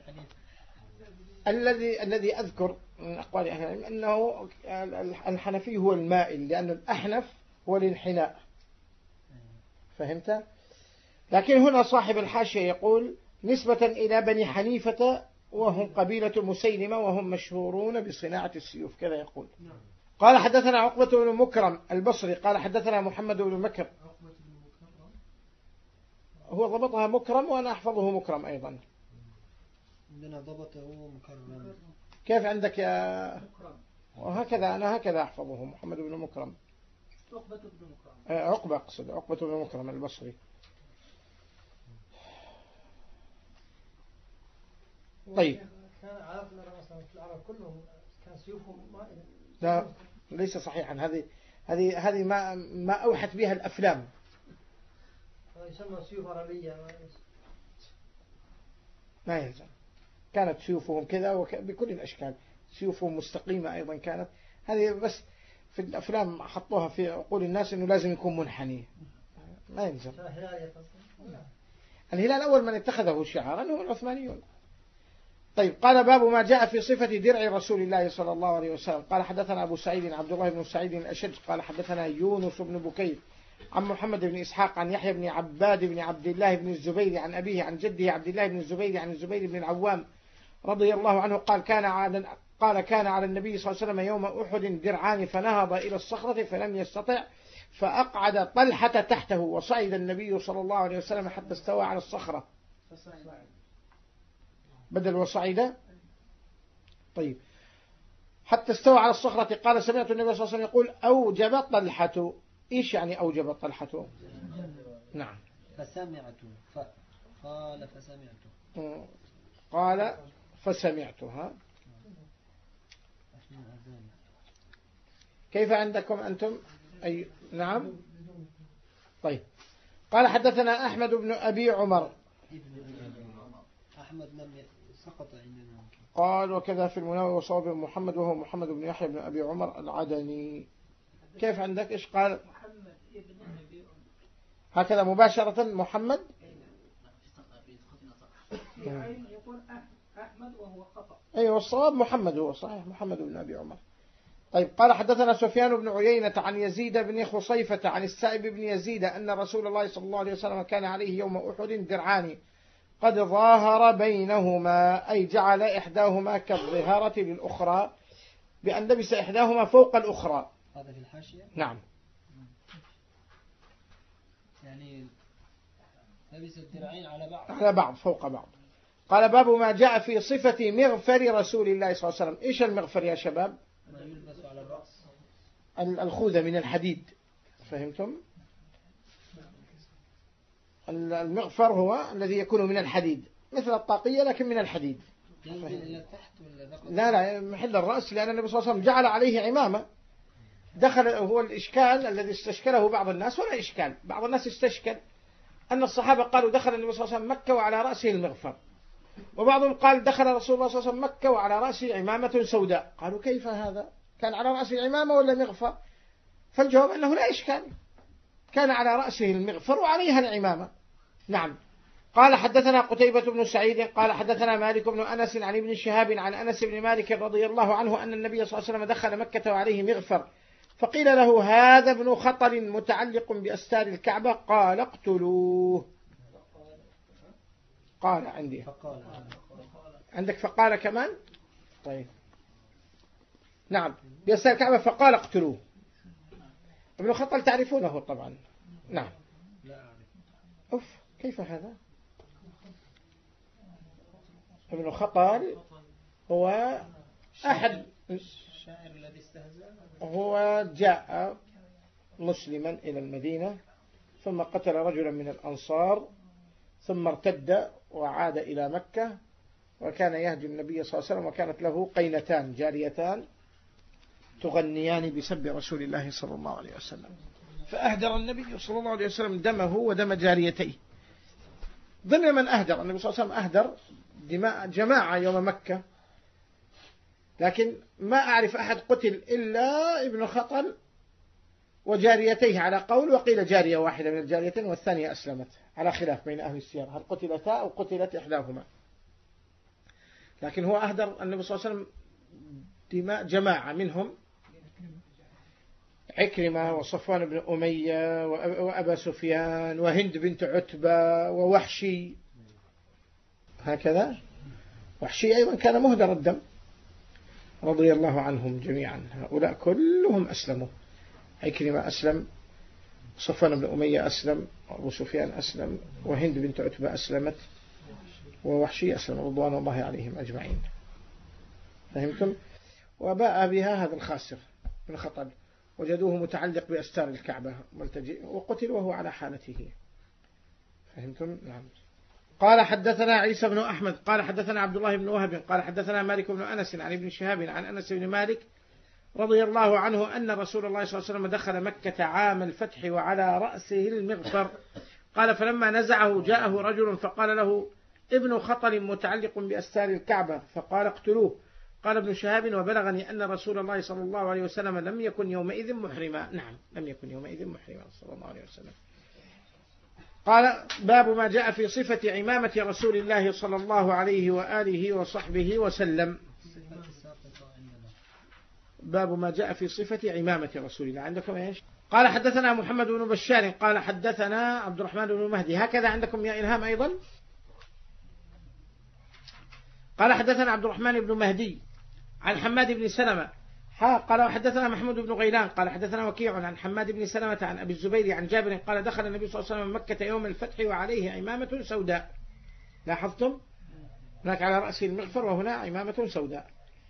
الذي الذي أذكر من أقوال أهل العلم أنه الحنفي هو المائل، لأن الأحنف هو الانحناء، فهمت؟ لكن هنا صاحب الحاشية يقول نسبة إلى بني حنيفة وهم قبيلة مسيلمة وهم مشهورون بصناعة السيوف، كذا يقول. قال حدثنا عقبة بن مكرم البصري قال حدثنا محمد بن مكر، هو ضبطها مكرم وأنا أحفظه مكرم أيضا. عندنا ضبطه مكرم. كيف عندك يا وهكذا؟ أنا هكذا أحفظه محمد بن مكرم. عقبة بن مكرم. عقبة أقصد عقبة بن مكرم البصري. طيب. كان عرفنا مثلا في العرب كلهم كان سيوفهم ما لا ليس صحيحا. هذه هذه هذه ما ما أوحت بها الأفلام. يسمى سيوف عربية ما يلزم. كانت سيوفهم كذا بكل الأشكال، سيوفهم مستقيمة أيضا كانت. هذه بس في الأفلام حطوها في عقول الناس إنه لازم يكون منحني، ما يلزم. الهلال أول من اتخذه شعارا هو العثمانيون. طيب. قال باب ما جاء في صفة درع رسول الله صلى الله عليه وسلم. قال حدثنا أبو سعيد عبد الله بن سعيد الأشج قال حدثنا يونس بن بكير عن محمد بن إسحاق عن يحيى بن عباد بن عبد الله بن الزبير عن أبيه عن جده عبد الله بن الزبير عن الزبير بن العوام رضي الله عنه قال كان على قال كان على النبي صلى الله عليه وسلم يوم أحد درعان فنهض إلى الصخرة فلم يستطع فأقعد طلحة تحته وصعد النبي صلى الله عليه وسلم حتى استوى على الصخرة بدل وصعد. طيب. حتى استوى على الصخرة قال سمعت النبي صلى الله عليه وسلم يقول أوجب طلحة. إيش يعني أوجب طلحة؟ نعم. فسمعت ف... قال فسمعت قال فسمعتها. كيف عندكم أنتم؟ أي نعم. طيب. قال حدثنا أحمد بن أبي عمر أحمد لم سقط عندنا. قال وكذا في المناوي وصواب محمد وهو محمد بن يحيى بن أبي عمر العدني. كيف عندك؟ إيش قال؟ محمد ابن أبي عمر هكذا مباشرة محمد يقول أحمد وهو خطأ. أيوة الصواب محمد هو صحيح محمد بن أبي عمر. طيب. قال حدثنا سفيان بن عيينة عن يزيد بن خصيفة عن السائب بن يزيد أن رسول الله صلى الله عليه وسلم كان عليه يوم أحد درعان قد ظاهر بينهما أي جعل إحداهما كالظهارة للأخرى بأن لبس إحداهما فوق الأخرى. هذا في الحاشية؟ نعم. يعني لبس الدرعين على بعض على بعض فوق بعض. قال باب ما جاء في صفة مغفر رسول الله صلى الله عليه وسلم. إيش المغفر يا شباب؟ ما يلبس على الرأس. الخوذة من الحديد، فهمتم؟ المغفر هو الذي يكون من الحديد مثل الطاقية لكن من الحديد. ينزل إلى تحت ولا لا لا محل الرأس، لأن النبي صلى الله عليه وسلم جعل عليه عمامة. دخل هو الإشكال الذي استشكله بعض الناس، ولا إشكال، بعض الناس استشكل أن الصحابة قالوا دخل النبي صلى الله عليه وسلم مكة وعلى رأسه المغفر، وبعضهم قال دخل رسول الله صلى الله عليه وسلم مكة وعلى رأسه عمامة سوداء. قالوا كيف هذا؟ كان على رأسه عمامة ولا مغفر؟ فالجواب أنه لا إشكال، كان على رأسه المغفر وعليها العمامة. نعم. قال حدثنا قتيبة بن سعيد قال حدثنا مالك بن أنس عن ابن شهاب عن أنس بن مالك رضي الله عنه أن النبي صلى الله عليه وسلم دخل مكة وعليه مغفر، فقيل له هذا ابن خطل متعلق بأستار الكعبة، قال اقتلوه. قال عندي، عندك فقال كمان؟ طيب نعم، بأستار الكعبة فقال اقتلوه. ابن خطل تعرفونه طبعا. نعم. أوف كيف هذا؟ ابن خطل هو أحد الشاعر الذي استهزأ، هو جاء مسلما إلى المدينة ثم قتل رجلا من الأنصار ثم ارتد وعاد إلى مكة، وكان يهدي النبي صلى الله عليه وسلم، وكانت له قينتان جاريتان تغنيان بسب رسول الله صلى الله عليه وسلم، فأهدر النبي صلى الله عليه وسلم دمه ودم جاريتيه. ضمن من أهدر النبي صلى الله عليه وسلم أهدر دماء جماعة يوم مكة، لكن ما أعرف أحد قتل إلا ابن خطل وجاريتيه على قول، وقيل جارية واحدة من الجاريتين والثانية أسلمت، على خلاف بين أهل السير هل قتلتا أو قتلت إحداهما. لكن هو أهدر النبي صلى الله عليه وسلم دماء جماعة، منهم عكرمة وصفوان بن أمية وأبا سفيان وهند بنت عتبة ووحشي، هكذا. وحشي أيضا كان مهدر الدم رضي الله عنهم جميعا، هؤلاء كلهم أسلموا. عكرمة أسلم، صفوان بن أمية أسلم، أبو سفيان أسلم، وهند بنت عتبة أسلمت، ووحشي أسلم رضوان الله عليهم أجمعين. فهمتم؟ وباء بها هذا الخاسر من خطل، وجدوه متعلق بأستار الكعبة ملتجئ، وقتل وهو على حالته. فهمتم؟ نعم. قال حدثنا عيسى بن أحمد قال حدثنا عبد الله بن وهب قال حدثنا مالك بن أنس عن ابن شهاب عن أنس بن مالك رضي الله عنه أن رسول الله صلى الله عليه وسلم دخل مكة عام الفتح وعلى رأسه المغفر. قال فلما نزعه جاءه رجل فقال له ابن خطل متعلق بأستار الكعبة، فقال اقتلوه. قال ابن شهاب وبلغني أن رسول الله صلى الله عليه وسلم لم يكن يومئذ محرما. نعم، لم يكن يومئذ محرما صلى الله عليه وسلم. قال باب ما جاء في صفة عمامة رسول الله صلى الله عليه وآله وصحبه وسلم. باب ما جاء في صفة عمامة رسول الله. عندكم ايش؟ قال حدثنا محمد بن بشار قال حدثنا عبد الرحمن بن مهدي. هكذا عندكم يا إلهام أيضا؟ قال حدثنا عبد الرحمن بن مهدي عن حماد بن سلمة قال حدثنا محمود بن غيلان قال حدثنا وكيع عن حماد بن سلمة عن أبي الزبير عن جابر قال دخل النبي صلى الله عليه وسلم مكة يوم الفتح وعليه عمامة سوداء. لاحظتم؟ هناك على رأسه المغفر وهنا عمامة سوداء.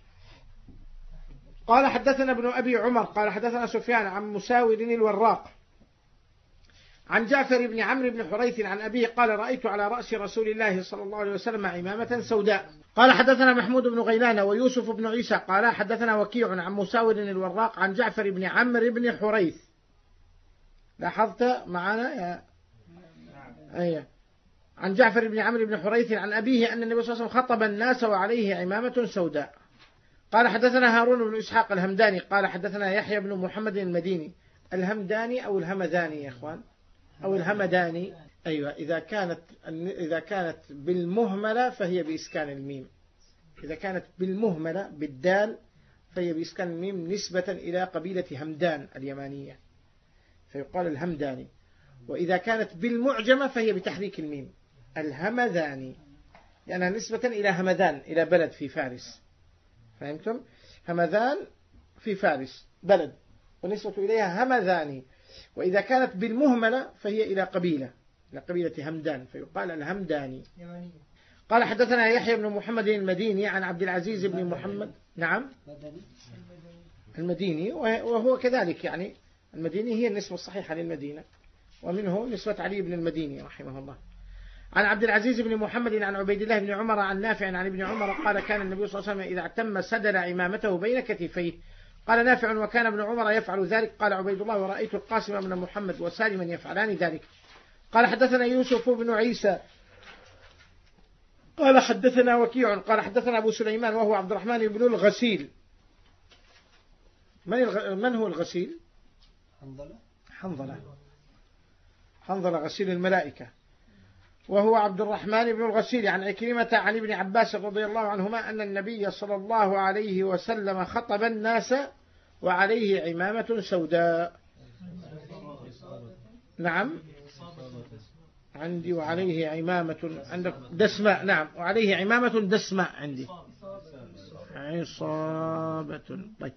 قال حدثنا ابن أبي عمر قال حدثنا سفيان عن مساور الوراق عن جعفر بن عمرو بن حريث عن أبيه قال رأيت على رأس رسول الله صلى الله عليه وسلم عمامة سوداء. قال حدثنا محمود بن غيلان ويوسف بن عيسى قال حدثنا وكيع عن مساور الوراق عن جعفر بن عمرو بن حريث. لاحظت معنا يا أيه. عن جعفر بن عمرو بن حريث عن أبيه أن النبي صلى الله عليه وسلم خطب الناس وعليه عمامة سوداء. قال حدثنا هارون بن إسحاق الهمداني قال حدثنا يحيى بن محمد المديني. الهمداني أو الهمداني يا إخوان أو الهمداني؟ أيوة. إذا كانت إذا كانت بالمهملة فهي بإسكان الميم، إذا كانت بالمهملة بالدال فهي بإسكان الميم نسبة إلى قبيلة همدان اليمانية فيقال الهمداني، وإذا كانت بالمعجمة فهي بتحريك الميم الهمداني لأنها نسبة إلى همدان إلى بلد في فارس. فهمتم؟ همدان في فارس بلد ونسبة إليها همداني. وإذا كانت بالمهملة فهي إلى قبيلة إلى قبيلة همدان فيقال الهمداني. قال حدثنا يحيى بن محمد المديني عن عبد العزيز بن محمد. نعم المديني، وهو كذلك يعني المديني هي النسبة الصحيحة للمدينة، ومنه نسبة علي بن المديني رحمه الله. عن عبد العزيز بن محمد عن عبيد الله بن عمر عن نافع عن ابن عمر قال كان النبي صلى الله عليه وسلم إذا اعتم سدل عمامته بين كتفيه. قال نافع وكان ابن عمر يفعل ذلك. قال عبيد الله ورأيت القاسم بن محمد وسالما يفعلان ذلك. قال حدثنا يوسف بن عيسى قال حدثنا وكيع قال حدثنا أبو سليمان وهو عبد الرحمن بن الغسيل. من, الغ... من هو الغسيل؟ حنظلة حنظلة حنظلة غسيل الملائكة، وهو عبد الرحمن بن الغسيل عن عكرمة عن ابن عباس رضي الله عنهما أن النبي صلى الله عليه وسلم خطب الناس وعليه عمامة سوداء. نعم عندي وعليه عمامة، عندك دسماء. نعم وعليه عمامة دسماء عندي عصابة. طيب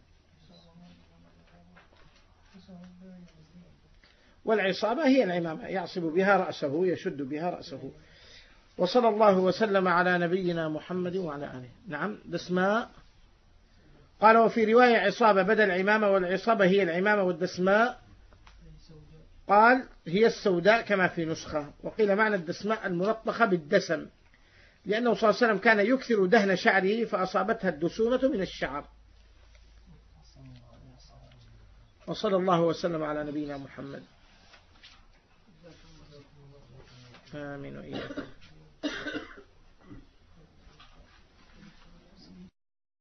والعصابة هي العمامة يعصب بها رأسه يشد بها رأسه. وصلى الله وسلم على نبينا محمد وعلى آله. نعم دسماء. قال وفي رواية عصابة بدل عمامة، والعصابة هي العمامة والدسماء قال هي السوداء كما في نسخة. وقيل معنى الدسماء الملطخة بالدسم، لأنه صلى الله عليه وسلم كان يكثر دهن شعره فأصابتها الدسومة من الشعر. وصلى الله وسلم على نبينا محمد. آمين وإياكم.